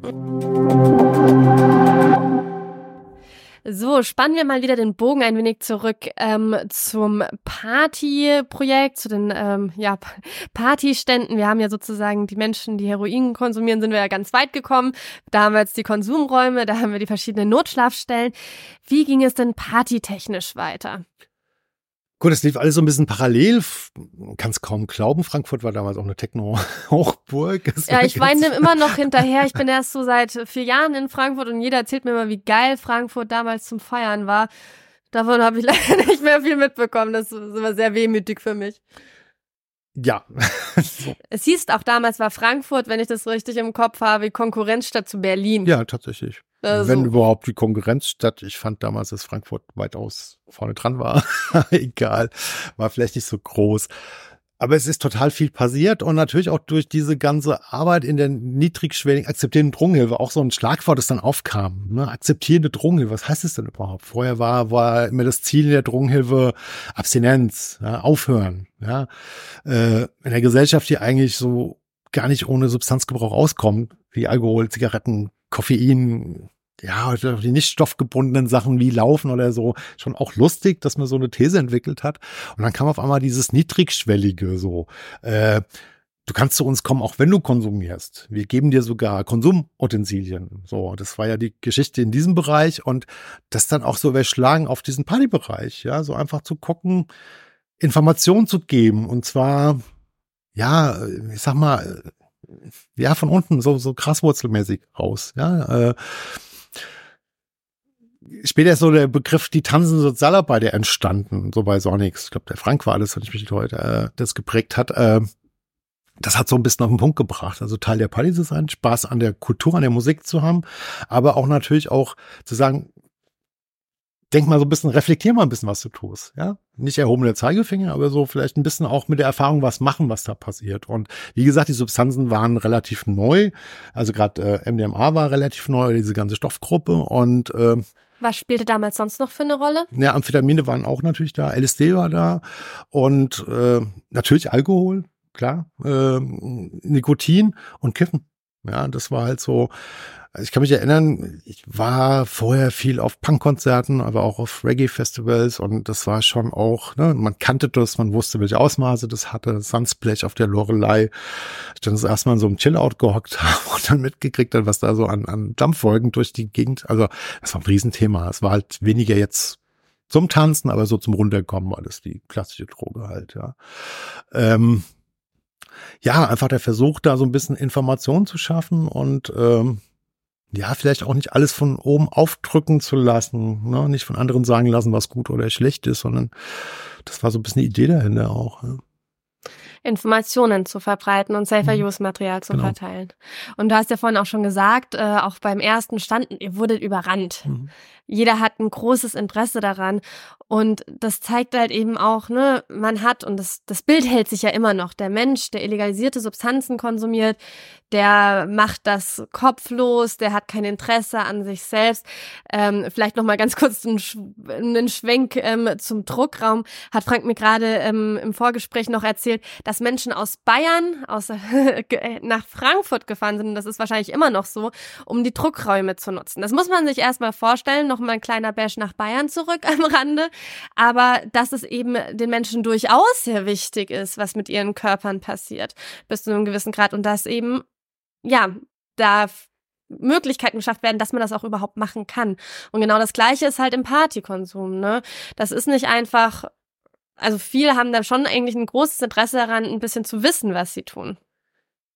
So, spannen wir mal wieder den Bogen ein wenig zurück ähm, zum Partyprojekt, zu den ähm, ja, Partyständen. Wir haben ja sozusagen die Menschen, die Heroin konsumieren, sind wir ja ganz weit gekommen. Da haben wir jetzt die Konsumräume, da haben wir die verschiedenen Notschlafstellen. Wie ging es denn partytechnisch weiter? Gut, es lief alles so ein bisschen parallel. Man kann es kaum glauben. Frankfurt war damals auch eine Techno-Hochburg. Ja, ich weine dem immer noch hinterher. Ich bin erst so seit vier Jahren in Frankfurt und jeder erzählt mir immer, wie geil Frankfurt damals zum Feiern war. Davon habe ich leider nicht mehr viel mitbekommen. Das ist immer sehr wehmütig für mich. Ja. So. Es hieß auch damals, war Frankfurt, wenn ich das richtig im Kopf habe, Konkurrenzstadt zu Berlin. Ja, tatsächlich. Also, wenn überhaupt die Konkurrenzstadt. Ich fand damals, dass Frankfurt weitaus vorne dran war. Egal, war vielleicht nicht so groß. Aber es ist total viel passiert und natürlich auch durch diese ganze Arbeit in der niedrigschwelligen akzeptierenden Drogenhilfe, auch so ein Schlagwort, das dann aufkam. Ne? Akzeptierende Drogenhilfe, was heißt das denn überhaupt? Vorher war war immer das Ziel der Drogenhilfe Abstinenz, ja, aufhören. Ja? Äh, in der Gesellschaft, die eigentlich so gar nicht ohne Substanzgebrauch auskommt, wie Alkohol, Zigaretten, Koffein, ja, die nicht stoffgebundenen Sachen wie Laufen oder so, schon auch lustig, dass man so eine These entwickelt hat. Und dann kam auf einmal dieses Niedrigschwellige so, äh, du kannst zu uns kommen, auch wenn du konsumierst. Wir geben dir sogar Konsumutensilien. So, das war ja die Geschichte in diesem Bereich und das dann auch so überschlagen auf diesen Partybereich, ja, so einfach zu gucken, Informationen zu geben und zwar, ja, ich sag mal, ja, von unten, so, so graswurzelmäßig raus, ja, äh, später ist so der Begriff die tanzende Sozialarbeiter entstanden, so bei Sonnix. Ich glaube, der Frank war das, wenn ich mich heute äh, das geprägt hat. Äh, das hat so ein bisschen auf den Punkt gebracht. Also Teil der Party zu sein, Spaß an der Kultur, an der Musik zu haben, aber auch natürlich auch zu sagen, denk mal so ein bisschen, reflektier mal ein bisschen, was du tust. Ja, nicht erhobener Zeigefinger, aber so vielleicht ein bisschen auch mit der Erfahrung was machen, was da passiert. Und wie gesagt, die Substanzen waren relativ neu. Also gerade äh, M D M A war relativ neu, diese ganze Stoffgruppe und äh, was spielte damals sonst noch für eine Rolle? Ja, Amphetamine waren auch natürlich da, L S D war da und äh, natürlich Alkohol, klar, äh, Nikotin und Kiffen. Ja, das war halt so, also ich kann mich erinnern, ich war vorher viel auf Punkkonzerten, aber auch auf Reggae-Festivals und das war schon auch, ne, man kannte das, man wusste, welche Ausmaße das hatte, Sunsplash auf der Loreley, dann ist erstmal in so einem Chill-Out gehockt haben und dann mitgekriegt hat, was da so an, an Dampfwolken durch die Gegend, also das war ein Riesenthema, es war halt weniger jetzt zum Tanzen, aber so zum Runterkommen war das die klassische Droge halt, ja. Ähm, ja, einfach der Versuch, da so ein bisschen Informationen zu schaffen und ähm, ja, vielleicht auch nicht alles von oben aufdrücken zu lassen, ne? Nicht von anderen sagen lassen, was gut oder schlecht ist, sondern das war so ein bisschen die Idee dahinter auch. Ja. Informationen zu verbreiten und Safer-Use-Material zu Genau. verteilen. Und du hast ja vorhin auch schon gesagt, äh, auch beim ersten Stand, ihr wurdet überrannt. Mhm. Jeder hat ein großes Interesse daran. Und das zeigt halt eben auch, ne, man hat, und das, das Bild hält sich ja immer noch, der Mensch, der illegalisierte Substanzen konsumiert, der macht das kopflos, der hat kein Interesse an sich selbst. Ähm, vielleicht noch mal ganz kurz einen, Sch- einen Schwenk ähm, zum Druckraum. Hat Frank mir gerade ähm, im Vorgespräch noch erzählt, dass Menschen aus Bayern aus, nach Frankfurt gefahren sind, und das ist wahrscheinlich immer noch so, um die Druckräume zu nutzen. Das muss man sich erstmal vorstellen, noch mal ein kleiner Bash nach Bayern zurück am Rande, aber dass es eben den Menschen durchaus sehr wichtig ist, was mit ihren Körpern passiert, bis zu einem gewissen Grad, und dass eben, ja, da Möglichkeiten geschafft werden, dass man das auch überhaupt machen kann. Und genau das Gleiche ist halt im Partykonsum, ne? Das ist nicht einfach, also viele haben da schon eigentlich ein großes Interesse daran, ein bisschen zu wissen, was sie tun.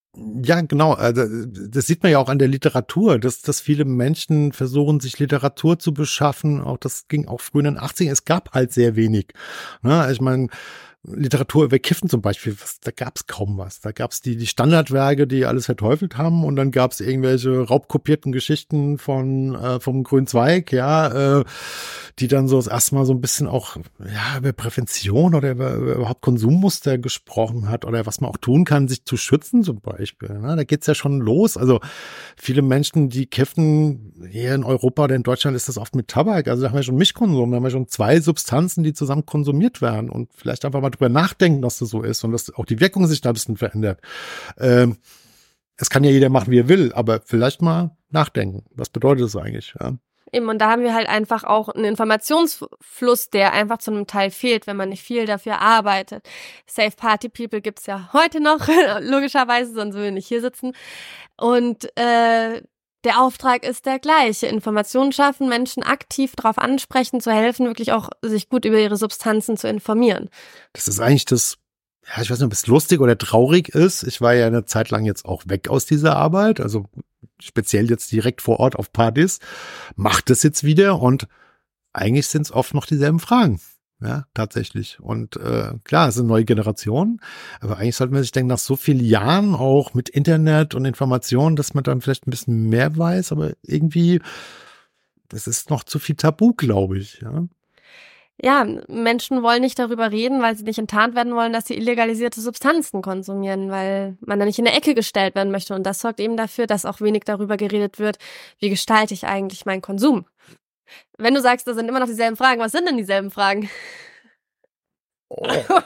Ja, genau. Also das sieht man ja auch an der Literatur, dass, dass viele Menschen versuchen, sich Literatur zu beschaffen. Auch das ging auch früher in den achtzigern. Es gab halt sehr wenig. Ne? Ich meine, Literatur über Kiffen zum Beispiel, was, da gab es kaum was. Da gab es die, die Standardwerke, die alles verteufelt haben, und dann gab es irgendwelche raubkopierten Geschichten von äh, vom Grünen Zweig, ja, äh, die dann so das erste Mal so ein bisschen auch ja über Prävention oder über, über überhaupt Konsummuster gesprochen hat oder was man auch tun kann, sich zu schützen zum Beispiel. Ne? Da geht's ja schon los. Also viele Menschen, die kiffen, hier in Europa oder in Deutschland ist das oft mit Tabak. Also da haben wir schon Mischkonsum, da haben wir schon zwei Substanzen, die zusammen konsumiert werden, und vielleicht einfach mal drüber nachdenken, dass das so ist und dass auch die Wirkung sich da ein bisschen verändert. Ähm, es kann ja jeder machen, wie er will, aber vielleicht mal nachdenken. Was bedeutet das eigentlich? Ja. Eben, und da haben wir halt einfach auch einen Informationsfluss, der einfach zu einem Teil fehlt, wenn man nicht viel dafür arbeitet. Safe Party People gibt's ja heute noch, logischerweise, sonst würden wir nicht hier sitzen. Und äh, der Auftrag ist der gleiche. Informationen schaffen, Menschen aktiv darauf ansprechen, zu helfen, wirklich auch sich gut über ihre Substanzen zu informieren. Das ist eigentlich das, ja, ich weiß nicht, ob es lustig oder traurig ist. Ich war ja eine Zeit lang jetzt auch weg aus dieser Arbeit, also speziell jetzt direkt vor Ort auf Partys, macht es jetzt wieder, und eigentlich sind es oft noch dieselben Fragen. Ja, tatsächlich. Und äh, klar, es ist eine neue Generation, aber eigentlich sollte man sich denken, nach so vielen Jahren auch mit Internet und Informationen, dass man dann vielleicht ein bisschen mehr weiß, aber irgendwie, das ist noch zu viel Tabu, glaube ich. Ja. Ja, Menschen wollen nicht darüber reden, weil sie nicht enttarnt werden wollen, dass sie illegalisierte Substanzen konsumieren, weil man da nicht in eine Ecke gestellt werden möchte. Und das sorgt eben dafür, dass auch wenig darüber geredet wird, wie gestalte ich eigentlich meinen Konsum. Wenn du sagst, das sind immer noch dieselben Fragen, was sind denn dieselben Fragen? Oh.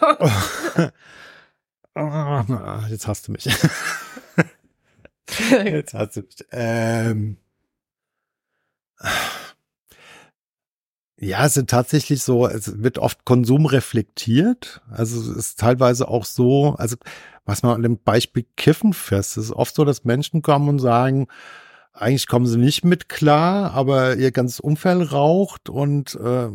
Jetzt hast du mich. Jetzt hast du mich. Ähm. Ja, es sind tatsächlich so, es wird oft Konsum reflektiert. Also es ist teilweise auch so, also was man an dem Beispiel Kiffen fest, es ist oft so, dass Menschen kommen und sagen, eigentlich kommen sie nicht mit klar, aber ihr ganzes Umfeld raucht, und äh,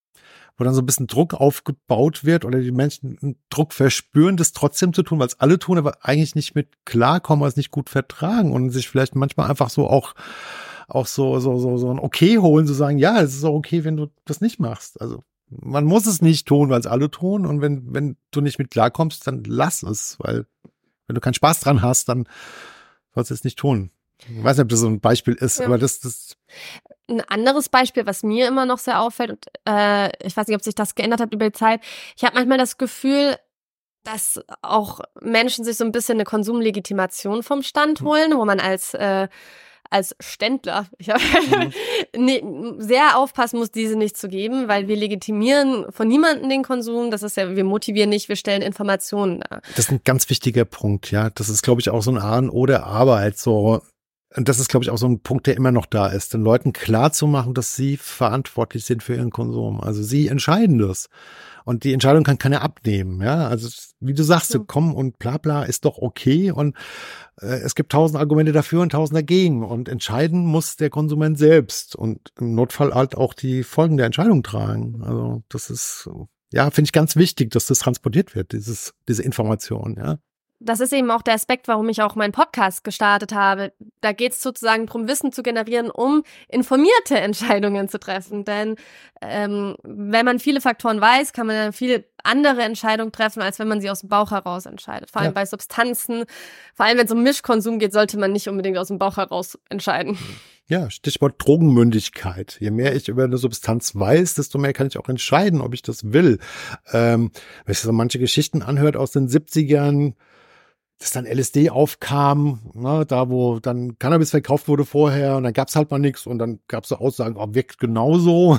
wo dann so ein bisschen Druck aufgebaut wird oder die Menschen einen Druck verspüren, das trotzdem zu tun, weil es alle tun, aber eigentlich nicht mit klarkommen, weil es nicht gut vertragen und sich vielleicht manchmal einfach so auch auch so so so so ein Okay holen, zu sagen, ja, es ist auch okay, wenn du das nicht machst. Also man muss es nicht tun, weil es alle tun, und wenn wenn du nicht mit klarkommst, dann lass es, weil wenn du keinen Spaß dran hast, dann sollst du es nicht tun. Ich weiß nicht, ob das so ein Beispiel ist, ja. aber das das Ein anderes Beispiel, was mir immer noch sehr auffällt, und äh, ich weiß nicht, ob sich das geändert hat über die Zeit, ich habe manchmal das Gefühl, dass auch Menschen sich so ein bisschen eine Konsumlegitimation vom Stand holen, wo man als äh, als Ständler ich hab, mhm. nee, sehr aufpassen muss, diese nicht zu geben, weil wir legitimieren von niemandem den Konsum. Das ist ja, wir motivieren nicht, wir stellen Informationen dar. Das ist ein ganz wichtiger Punkt, ja. Das ist, glaube ich, auch so ein A und O der Arbeit, so. Und das ist, glaube ich, auch so ein Punkt, der immer noch da ist, den Leuten klar zu machen, dass sie verantwortlich sind für ihren Konsum. Also sie entscheiden das. Und die Entscheidung kann keiner abnehmen, ja. Also wie du sagst, so. Komm und bla bla ist doch okay. Und äh, es gibt tausend Argumente dafür und tausend dagegen. Und entscheiden muss der Konsument selbst. Und im Notfall halt auch die Folgen der Entscheidung tragen. Also das ist, ja, finde ich ganz wichtig, dass das transportiert wird, dieses, diese Information, ja. Das ist eben auch der Aspekt, warum ich auch meinen Podcast gestartet habe. Da geht es sozusagen darum, Wissen zu generieren, um informierte Entscheidungen zu treffen. Denn ähm, wenn man viele Faktoren weiß, kann man dann viele andere Entscheidungen treffen, als wenn man sie aus dem Bauch heraus entscheidet. Vor allem ja. bei Substanzen, vor allem wenn es um Mischkonsum geht, sollte man nicht unbedingt aus dem Bauch heraus entscheiden. Ja, Stichwort Drogenmündigkeit. Je mehr ich über eine Substanz weiß, desto mehr kann ich auch entscheiden, ob ich das will. Ähm, wenn sich so manche Geschichten anhört aus den siebzigern, dass dann L S D aufkam, ne, da wo dann Cannabis verkauft wurde vorher, und dann gab's halt mal nichts, und dann gab's so Aussagen, oh, wirkt genauso.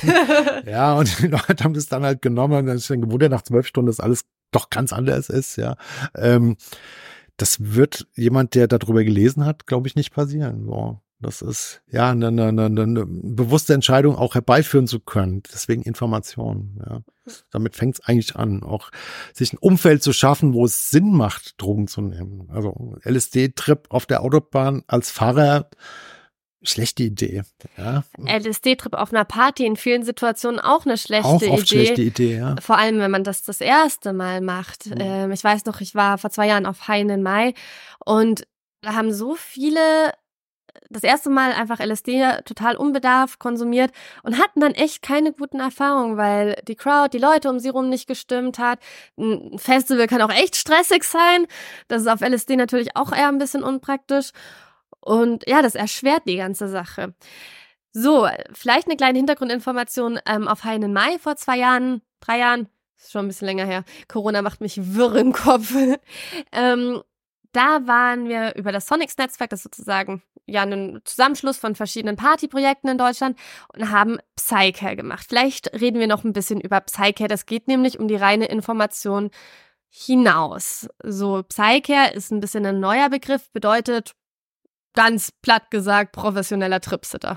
Ja, und die Leute haben das dann halt genommen, und dann ist dann gewundert nach zwölf Stunden, dass alles doch ganz anders ist, ja. Ähm, das wird jemand, der darüber gelesen hat, glaube ich, nicht passieren. So. Das ist ja eine, eine, eine, eine bewusste Entscheidung auch herbeiführen zu können. Deswegen Information. Ja. Damit fängt es eigentlich an, auch sich ein Umfeld zu schaffen, wo es Sinn macht, Drogen zu nehmen. Also L S D-Trip auf der Autobahn als Fahrer schlechte Idee. Ja. L S D-Trip auf einer Party in vielen Situationen auch eine schlechte auch Idee. Auch oft schlechte Idee, ja. Vor allem, wenn man das das erste Mal macht. Mhm. Ähm, ich weiß noch, ich war vor zwei Jahren auf Hain in Mai und da haben so viele das erste Mal einfach L S D total unbedarft konsumiert und hatten dann echt keine guten Erfahrungen, weil die Crowd, die Leute um sie rum nicht gestimmt hat. Ein Festival kann auch echt stressig sein. Das ist auf L S D natürlich auch eher ein bisschen unpraktisch. Und ja, das erschwert die ganze Sache. So, vielleicht eine kleine Hintergrundinformation ähm, auf Hain in Mai vor zwei Jahren, drei Jahren, ist schon ein bisschen länger her. Corona macht mich wirr im Kopf. ähm, da waren wir über das Sonics-Netzwerk, das ist sozusagen ja ein Zusammenschluss von verschiedenen Partyprojekten in Deutschland und haben Psycare gemacht. Vielleicht reden wir noch ein bisschen über Psycare. Das geht nämlich um die reine Information hinaus. So, Psycare ist ein bisschen ein neuer Begriff, bedeutet ganz platt gesagt, professioneller Tripsitter.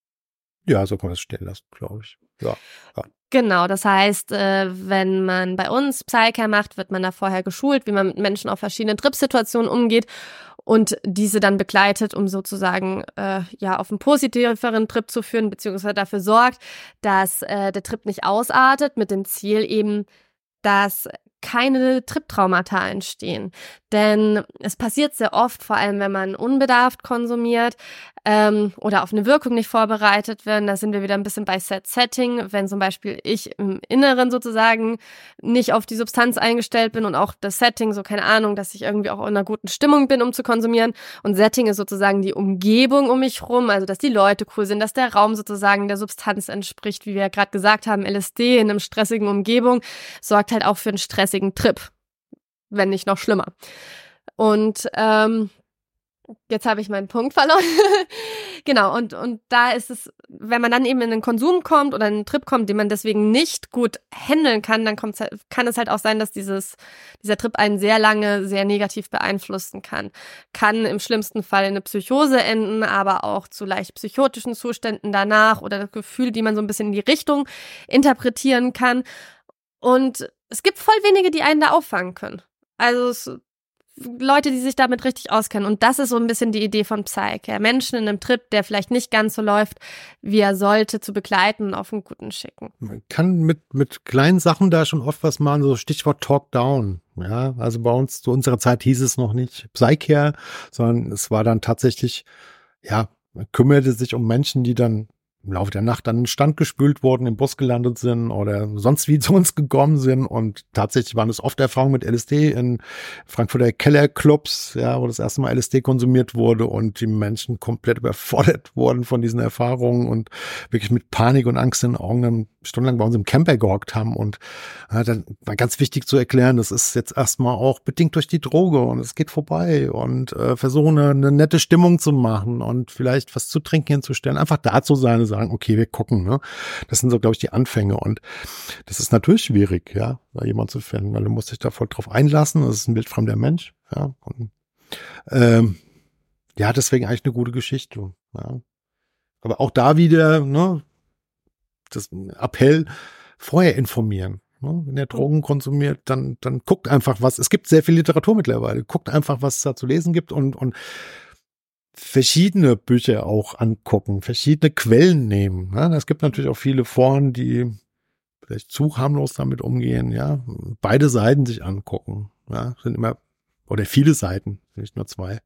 Ja, so kann man es stehen lassen, glaube ich. Ja, ja. Genau, das heißt, wenn man bei uns Psycare macht, wird man da vorher geschult, wie man mit Menschen auf verschiedenen Trip-Situationen umgeht und diese dann begleitet, um sozusagen äh, ja auf einen positiveren Trip zu führen, beziehungsweise dafür sorgt, dass äh, der Trip nicht ausartet, mit dem Ziel eben, dass keine Trip-Traumata entstehen. Denn es passiert sehr oft, vor allem wenn man unbedarft konsumiert ähm, oder auf eine Wirkung nicht vorbereitet wird. Da sind wir wieder ein bisschen bei Set-Setting. Wenn zum Beispiel ich im Inneren sozusagen nicht auf die Substanz eingestellt bin und auch das Setting, so keine Ahnung, dass ich irgendwie auch in einer guten Stimmung bin, um zu konsumieren. Und Setting ist sozusagen die Umgebung um mich rum, also dass die Leute cool sind, dass der Raum sozusagen der Substanz entspricht. Wie wir ja gerade gesagt haben, L S D in einer stressigen Umgebung sorgt halt auch für einen stressigen Trip, wenn nicht noch schlimmer. Und ähm, jetzt habe ich meinen Punkt verloren. Genau, und, und da ist es, wenn man dann eben in den Konsum kommt oder in einen Trip kommt, den man deswegen nicht gut handeln kann, dann kommt's, kann es halt auch sein, dass dieses, dieser Trip einen sehr lange sehr negativ beeinflussen kann. Kann im schlimmsten Fall in eine Psychose enden, aber auch zu leicht psychotischen Zuständen danach oder das Gefühl, die man so ein bisschen in die Richtung interpretieren kann. Und es gibt voll wenige, die einen da auffangen können. Also es, Leute, die sich damit richtig auskennen. Und das ist so ein bisschen die Idee von Psycare. Menschen in einem Trip, der vielleicht nicht ganz so läuft, wie er sollte, zu begleiten und auf einen guten schicken. Man kann mit, mit kleinen Sachen da schon oft was machen, so Stichwort Talk Down. Ja, also bei uns zu unserer Zeit hieß es noch nicht Psycare, sondern es war dann tatsächlich, ja, man kümmerte sich um Menschen, die dann im Laufe der Nacht an den Stand gespült wurden, im Bus gelandet sind oder sonst wie zu uns gekommen sind. Und tatsächlich waren es oft Erfahrungen mit L S D in Frankfurter Kellerclubs, ja, wo das erste Mal L S D konsumiert wurde und die Menschen komplett überfordert wurden von diesen Erfahrungen und wirklich mit Panik und Angst in den Augen dann stundenlang bei uns im Camper gehockt haben. Und ja, dann war ganz wichtig zu erklären, das ist jetzt erstmal auch bedingt durch die Droge und es geht vorbei und äh, versuchen eine, eine nette Stimmung zu machen und vielleicht was zu trinken hinzustellen, einfach da zu sein und sagen, okay, wir gucken, ne? Das sind so, glaube ich, die Anfänge und das ist natürlich schwierig, ja, da jemanden zu finden, weil du musst dich da voll drauf einlassen, das ist ein wildfremder Mensch, ja, und ähm, ja, deswegen eigentlich eine gute Geschichte, ja. Aber auch da wieder, ne, das Appell, vorher informieren. Ne? Wenn ihr Drogen konsumiert, dann, dann guckt einfach was, es gibt sehr viel Literatur mittlerweile, guckt einfach, was es da zu lesen gibt und, und verschiedene Bücher auch angucken, verschiedene Quellen nehmen. Ja, es gibt natürlich auch viele Foren, die vielleicht zu harmlos damit umgehen, ja, beide Seiten sich angucken, ja, sind immer, oder viele Seiten, nicht nur zwei.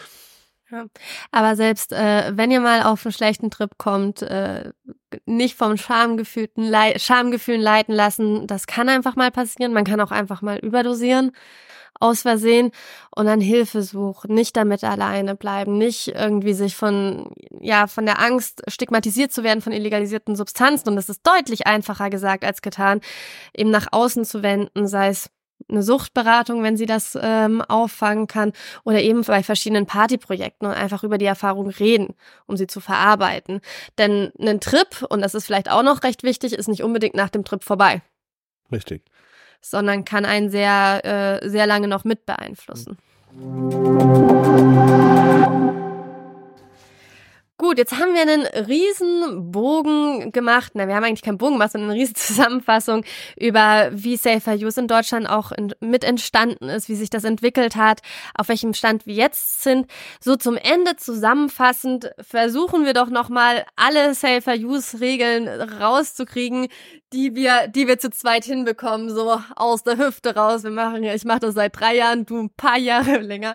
Ja. Aber selbst äh, wenn ihr mal auf einen schlechten Trip kommt, äh, nicht vom Schamgefühlten Lei- Schamgefühlen leiten lassen, das kann einfach mal passieren, man kann auch einfach mal überdosieren, aus Versehen und dann Hilfe suchen, nicht damit alleine bleiben, nicht irgendwie sich von, ja, von der Angst stigmatisiert zu werden von illegalisierten Substanzen und das ist deutlich einfacher gesagt als getan, eben nach außen zu wenden, sei es eine Suchtberatung, wenn sie das ähm, auffangen kann oder eben bei verschiedenen Partyprojekten und einfach über die Erfahrung reden, um sie zu verarbeiten. Denn ein Trip, und das ist vielleicht auch noch recht wichtig, ist nicht unbedingt nach dem Trip vorbei. Richtig. Sondern kann einen sehr, äh, sehr lange noch mit beeinflussen. Mhm. Gut, jetzt haben wir einen riesen Bogen gemacht. Na, wir haben eigentlich keinen Bogen gemacht, sondern eine riesen Zusammenfassung über, wie Safer Use in Deutschland auch in, mit entstanden ist, wie sich das entwickelt hat, auf welchem Stand wir jetzt sind. So zum Ende zusammenfassend versuchen wir doch nochmal alle Safer Use Regeln rauszukriegen, die wir, die wir zu zweit hinbekommen, so aus der Hüfte raus. Wir machen, ich mache das seit drei Jahren, du ein paar Jahre länger.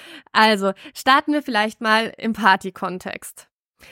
Also, starten wir vielleicht mal im Party-Kontext.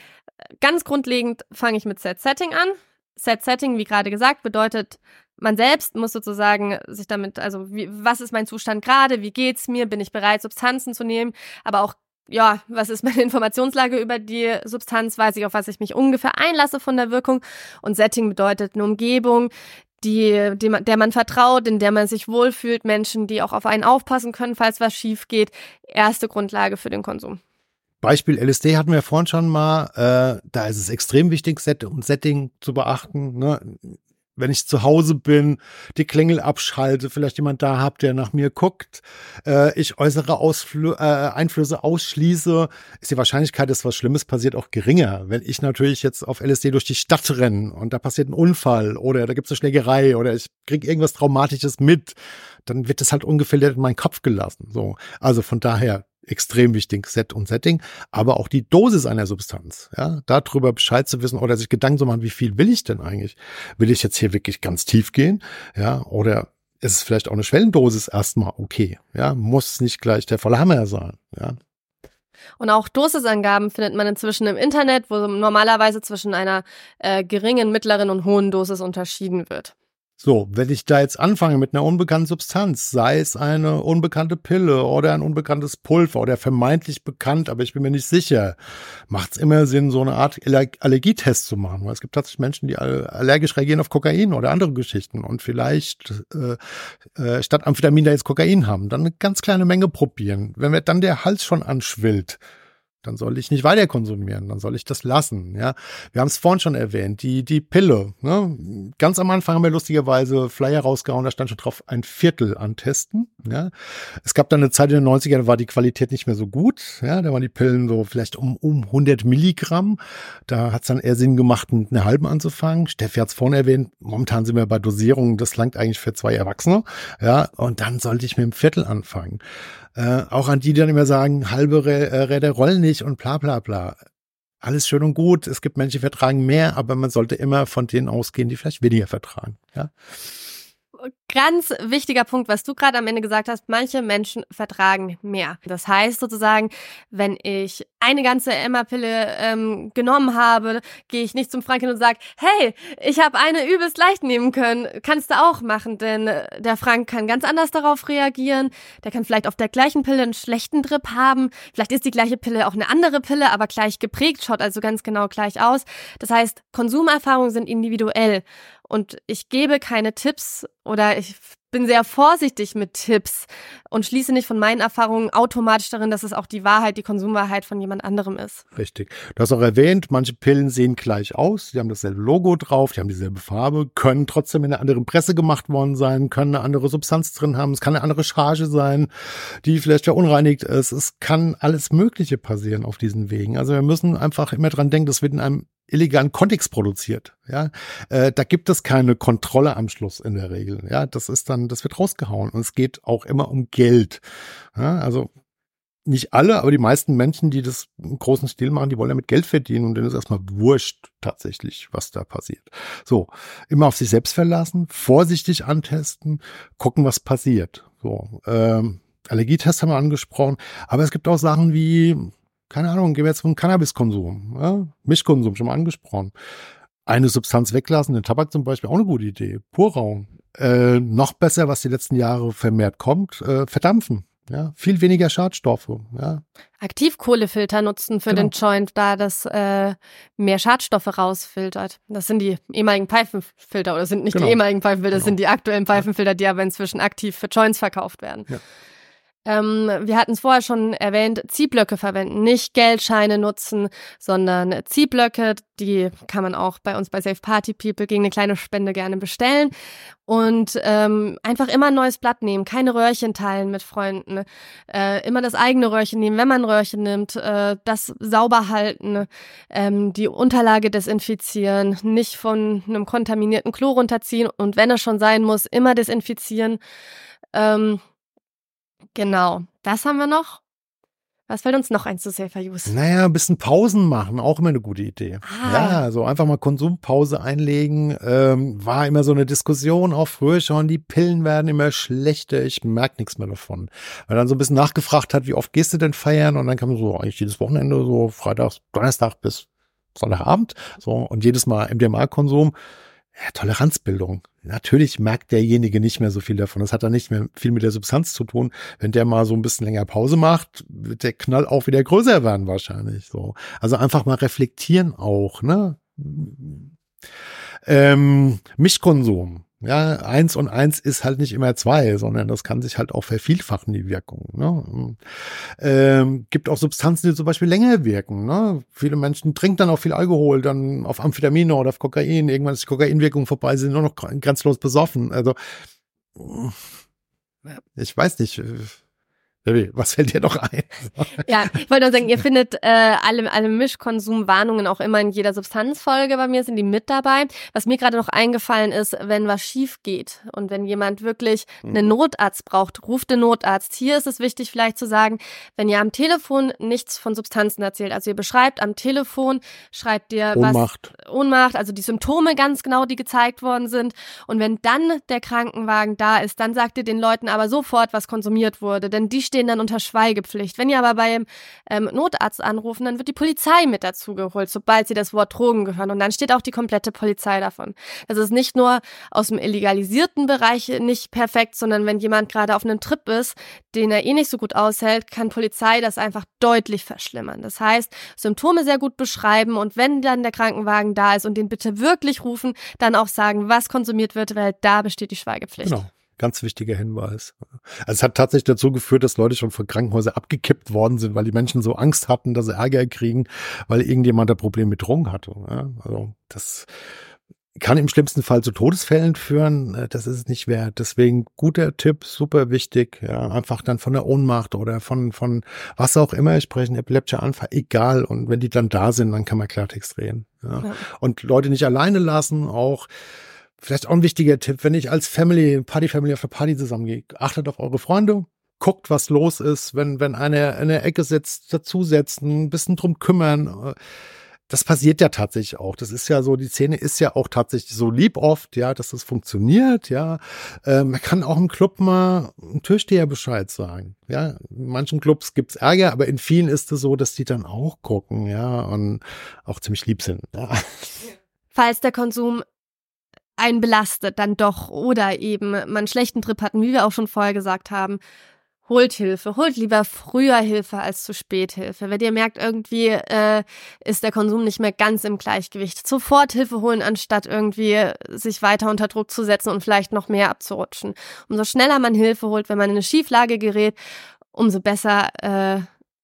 Ganz grundlegend fange ich mit Set-Setting an. Set-Setting, wie gerade gesagt, bedeutet, man selbst muss sozusagen sich damit, also wie, was ist mein Zustand gerade, wie geht's mir, bin ich bereit, Substanzen zu nehmen, aber auch, ja, was ist meine Informationslage über die Substanz, weiß ich, auf was ich mich ungefähr einlasse von der Wirkung. Und Setting bedeutet eine Umgebung, die, die man, der man vertraut, in der man sich wohlfühlt, Menschen, die auch auf einen aufpassen können, falls was schief geht. Erste Grundlage für den Konsum. Beispiel L S D hatten wir vorhin schon mal. Äh, da ist es extrem wichtig, Set und Setting zu beachten. Ne? Wenn ich zu Hause bin, die Klingel abschalte, vielleicht jemand da habt, der nach mir guckt, äh, ich äußere Ausflü- äh, Einflüsse ausschließe, ist die Wahrscheinlichkeit, dass was Schlimmes passiert, auch geringer. Wenn ich natürlich jetzt auf L S D durch die Stadt renne und da passiert ein Unfall oder da gibt es eine Schlägerei oder ich kriege irgendwas Traumatisches mit, dann wird das halt ungefiltert in meinen Kopf gelassen. So, also von daher extrem wichtig, Set und Setting, aber auch die Dosis einer Substanz, ja, darüber Bescheid zu wissen oder sich Gedanken zu machen, wie viel will ich denn eigentlich? Will ich jetzt hier wirklich ganz tief gehen, ja, oder ist es vielleicht auch eine Schwellendosis erstmal okay, ja, muss nicht gleich der volle Hammer sein, ja. Und auch Dosisangaben findet man inzwischen im Internet, wo normalerweise zwischen einer äh, geringen, mittleren und hohen Dosis unterschieden wird. So, wenn ich da jetzt anfange mit einer unbekannten Substanz, sei es eine unbekannte Pille oder ein unbekanntes Pulver oder vermeintlich bekannt, aber ich bin mir nicht sicher, macht es immer Sinn, so eine Art Allergietest zu machen. Weil es gibt tatsächlich Menschen, die allergisch reagieren auf Kokain oder andere Geschichten und vielleicht äh, äh, statt Amphetamin da jetzt Kokain haben, dann eine ganz kleine Menge probieren. Wenn mir dann der Hals schon anschwillt, dann soll ich nicht weiter konsumieren, dann soll ich das lassen, ja. Wir haben es vorhin schon erwähnt, die die Pille, ne? Ganz am Anfang haben wir lustigerweise Flyer rausgehauen, da stand schon drauf, ein Viertel antesten, ja. Es gab dann eine Zeit in den neunzigern, da war die Qualität nicht mehr so gut, ja, da waren die Pillen so vielleicht um um hundert Milligramm, da hat es dann eher Sinn gemacht, mit einer halben anzufangen. Steffi hat es vorhin erwähnt, momentan sind wir bei Dosierungen, das langt eigentlich für zwei Erwachsene, ja, und dann sollte ich mit dem Viertel anfangen. Äh, auch an die, die dann immer sagen, halbe Räder rollen nicht und bla bla bla. Alles schön und gut, es gibt Menschen, die vertragen mehr, aber man sollte immer von denen ausgehen, die vielleicht weniger vertragen. Ja? Ganz wichtiger Punkt, was du gerade am Ende gesagt hast, manche Menschen vertragen mehr. Das heißt sozusagen, wenn ich eine ganze Emma-Pille ähm, genommen habe, gehe ich nicht zum Frank hin und sage, hey, ich habe eine übelst leicht nehmen können, kannst du auch machen, denn der Frank kann ganz anders darauf reagieren, der kann vielleicht auf der gleichen Pille einen schlechten Trip haben, vielleicht ist die gleiche Pille auch eine andere Pille, aber gleich geprägt, schaut also ganz genau gleich aus. Das heißt, Konsumerfahrungen sind individuell. Und ich gebe keine Tipps oder ich bin sehr vorsichtig mit Tipps und schließe nicht von meinen Erfahrungen automatisch darin, dass es auch die Wahrheit, die Konsumwahrheit von jemand anderem ist. Richtig. Du hast auch erwähnt, manche Pillen sehen gleich aus, die haben dasselbe Logo drauf, die haben dieselbe Farbe, können trotzdem in einer anderen Presse gemacht worden sein, können eine andere Substanz drin haben, es kann eine andere Charge sein, die vielleicht verunreinigt ist. Es kann alles Mögliche passieren auf diesen Wegen. Also wir müssen einfach immer dran denken, das wird in einem illegalen Kontext produziert, ja, äh, da gibt es keine Kontrolle am Schluss in der Regel, ja, das ist dann, das wird rausgehauen und es geht auch immer um Geld, ja, also nicht alle, aber die meisten Menschen, die das im großen Stil machen, die wollen damit Geld verdienen und denen ist erstmal wurscht tatsächlich, was da passiert. So, immer auf sich selbst verlassen, vorsichtig antesten, gucken, was passiert. So, ähm, Allergietest haben wir angesprochen, aber es gibt auch Sachen wie keine Ahnung, gehen wir jetzt vom Cannabiskonsum, ja? Mischkonsum, schon mal angesprochen. Eine Substanz weglassen, den Tabak zum Beispiel, auch eine gute Idee. Purrauchen. Äh, noch besser, was die letzten Jahre vermehrt kommt, äh, verdampfen. Ja? Viel weniger Schadstoffe. Ja? Aktivkohlefilter nutzen für Genau. den Joint, da das äh, mehr Schadstoffe rausfiltert. Das sind die ehemaligen Pfeifenfilter oder sind nicht Genau. die ehemaligen Pfeifenfilter, das Genau. sind die aktuellen Pfeifenfilter, die aber inzwischen aktiv für Joints verkauft werden. Ja. Ähm, wir hatten es vorher schon erwähnt, Ziehblöcke verwenden, nicht Geldscheine nutzen, sondern Ziehblöcke, die kann man auch bei uns bei Safe Party People gegen eine kleine Spende gerne bestellen. Und ähm, einfach immer ein neues Blatt nehmen, keine Röhrchen teilen mit Freunden, äh, immer das eigene Röhrchen nehmen, wenn man ein Röhrchen nimmt, äh, das sauber halten, ähm, die Unterlage desinfizieren, nicht von einem kontaminierten Klo runterziehen und wenn es schon sein muss, immer desinfizieren. Ähm, genau, das haben wir noch. Was fällt uns noch ein zu Safer Use? Naja, ein bisschen Pausen machen, auch immer eine gute Idee. Ah. Ja, so einfach mal Konsumpause einlegen. Ähm, war immer so eine Diskussion, auch früher schon, die Pillen werden immer schlechter, ich merke nichts mehr davon. Weil dann so ein bisschen nachgefragt hat, wie oft gehst du denn feiern? Und dann kam so eigentlich jedes Wochenende, so Freitag, Donnerstag bis Sonntagabend. So, und jedes Mal M D M A-Konsum. Ja, Toleranzbildung. Natürlich merkt derjenige nicht mehr so viel davon. Das hat dann nicht mehr viel mit der Substanz zu tun. Wenn der mal so ein bisschen länger Pause macht, wird der Knall auch wieder größer werden wahrscheinlich. So, also einfach mal reflektieren auch, ne? Ähm, Mischkonsum. Ja, eins und eins ist halt nicht immer zwei, sondern das kann sich halt auch vervielfachen, die Wirkung. Ne? Ähm, gibt auch Substanzen, die zum Beispiel länger wirken. Ne? Viele Menschen trinken dann auch viel Alkohol, dann auf Amphetamine oder auf Kokain. Irgendwann ist die Kokainwirkung vorbei, sie sind nur noch grenzlos besoffen. Also, ich weiß nicht. Was fällt dir noch ein? Ja, ich wollte nur sagen, ihr findet äh, alle, alle Mischkonsumwarnungen auch immer in jeder Substanzfolge. Bei mir sind die mit dabei. Was mir gerade noch eingefallen ist, wenn was schief geht und wenn jemand wirklich einen Notarzt braucht, ruft den Notarzt. Hier ist es wichtig vielleicht zu sagen, wenn ihr am Telefon nichts von Substanzen erzählt, also ihr beschreibt am Telefon, schreibt ihr Ohnmacht. was Ohnmacht, also die Symptome ganz genau, die gezeigt worden sind. Und wenn dann der Krankenwagen da ist, dann sagt ihr den Leuten aber sofort, was konsumiert wurde, denn die stehen dann unter Schweigepflicht. Wenn ihr aber beim ähm, Notarzt anrufen, dann wird die Polizei mit dazu geholt, sobald sie das Wort Drogen gehören. Und dann steht auch die komplette Polizei davon. Das ist nicht nur aus dem illegalisierten Bereich nicht perfekt, sondern wenn jemand gerade auf einem Trip ist, den er eh nicht so gut aushält, kann Polizei das einfach deutlich verschlimmern. Das heißt, Symptome sehr gut beschreiben und wenn dann der Krankenwagen da ist und den bitte wirklich rufen, dann auch sagen, was konsumiert wird, weil da besteht die Schweigepflicht. Genau. Ganz wichtiger Hinweis. Also es hat tatsächlich dazu geführt, dass Leute schon von Krankenhäusern abgekippt worden sind, weil die Menschen so Angst hatten, dass sie Ärger kriegen, weil irgendjemand ein Problem mit Drogen hatte. Ja, also das kann im schlimmsten Fall zu Todesfällen führen. Das ist es nicht wert. Deswegen guter Tipp, super wichtig. Ja, einfach dann von der Ohnmacht oder von von was auch immer sprechen, epileptischer Anfall, egal. Und wenn die dann da sind, dann kann man Klartext reden. Ja. Ja. Und Leute nicht alleine lassen, auch vielleicht auch ein wichtiger Tipp, wenn ich als Family, Party-Family auf der Party zusammengehe, achtet auf eure Freunde, guckt, was los ist, wenn wenn einer in der Ecke sitzt, dazusetzen, ein bisschen drum kümmern. Das passiert ja tatsächlich auch. Das ist ja so, die Szene ist ja auch tatsächlich so lieb oft, ja, dass das funktioniert, ja. Äh, man kann auch im Club mal einem Türsteher Bescheid sagen, ja. In manchen Clubs gibt's Ärger, aber in vielen ist es so, dass die dann auch gucken, ja, und auch ziemlich lieb sind, ja. Falls der Konsum einen belastet, dann doch, oder eben man einen schlechten Trip hatten, wie wir auch schon vorher gesagt haben, holt Hilfe, holt lieber früher Hilfe als zu spät Hilfe. Wenn ihr merkt, irgendwie äh, ist der Konsum nicht mehr ganz im Gleichgewicht, sofort Hilfe holen, anstatt irgendwie sich weiter unter Druck zu setzen und vielleicht noch mehr abzurutschen. Umso schneller man Hilfe holt, wenn man in eine Schieflage gerät, umso besser äh,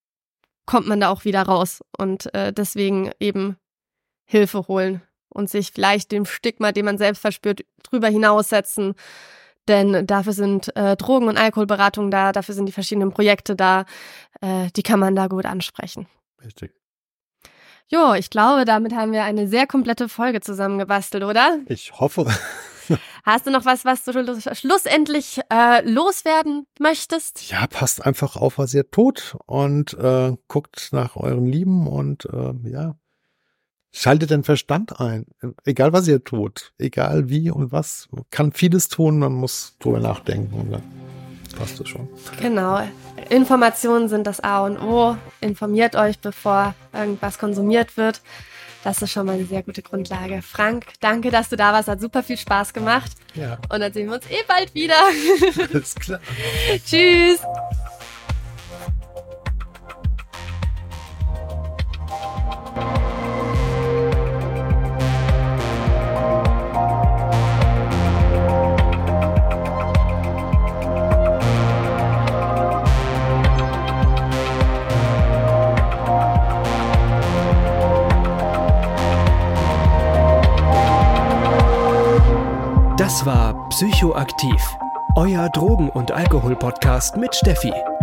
kommt man da auch wieder raus. Und äh, deswegen eben Hilfe holen und sich vielleicht dem Stigma, den man selbst verspürt, drüber hinaussetzen. Denn dafür sind äh, Drogen- und Alkoholberatungen da, dafür sind die verschiedenen Projekte da, äh, die kann man da gut ansprechen. Richtig. Jo, ich glaube, damit haben wir eine sehr komplette Folge zusammengebastelt, oder? Ich hoffe. Hast du noch was, was du schlussendlich äh, loswerden möchtest? Ja, passt einfach auf, was ihr tut und äh, guckt nach euren Lieben und äh, ja, schaltet den Verstand ein, egal was ihr tut, egal wie und was. Man kann vieles tun, man muss drüber nachdenken und dann passt es schon. Genau. Informationen sind das A und O. Informiert euch, bevor irgendwas konsumiert wird. Das ist schon mal eine sehr gute Grundlage. Frank, danke, dass du da warst. Hat super viel Spaß gemacht. Ja. Und dann sehen wir uns eh bald wieder. Alles klar. Tschüss. Das war Psychoaktiv, euer Drogen- und Alkohol-Podcast mit Steffi.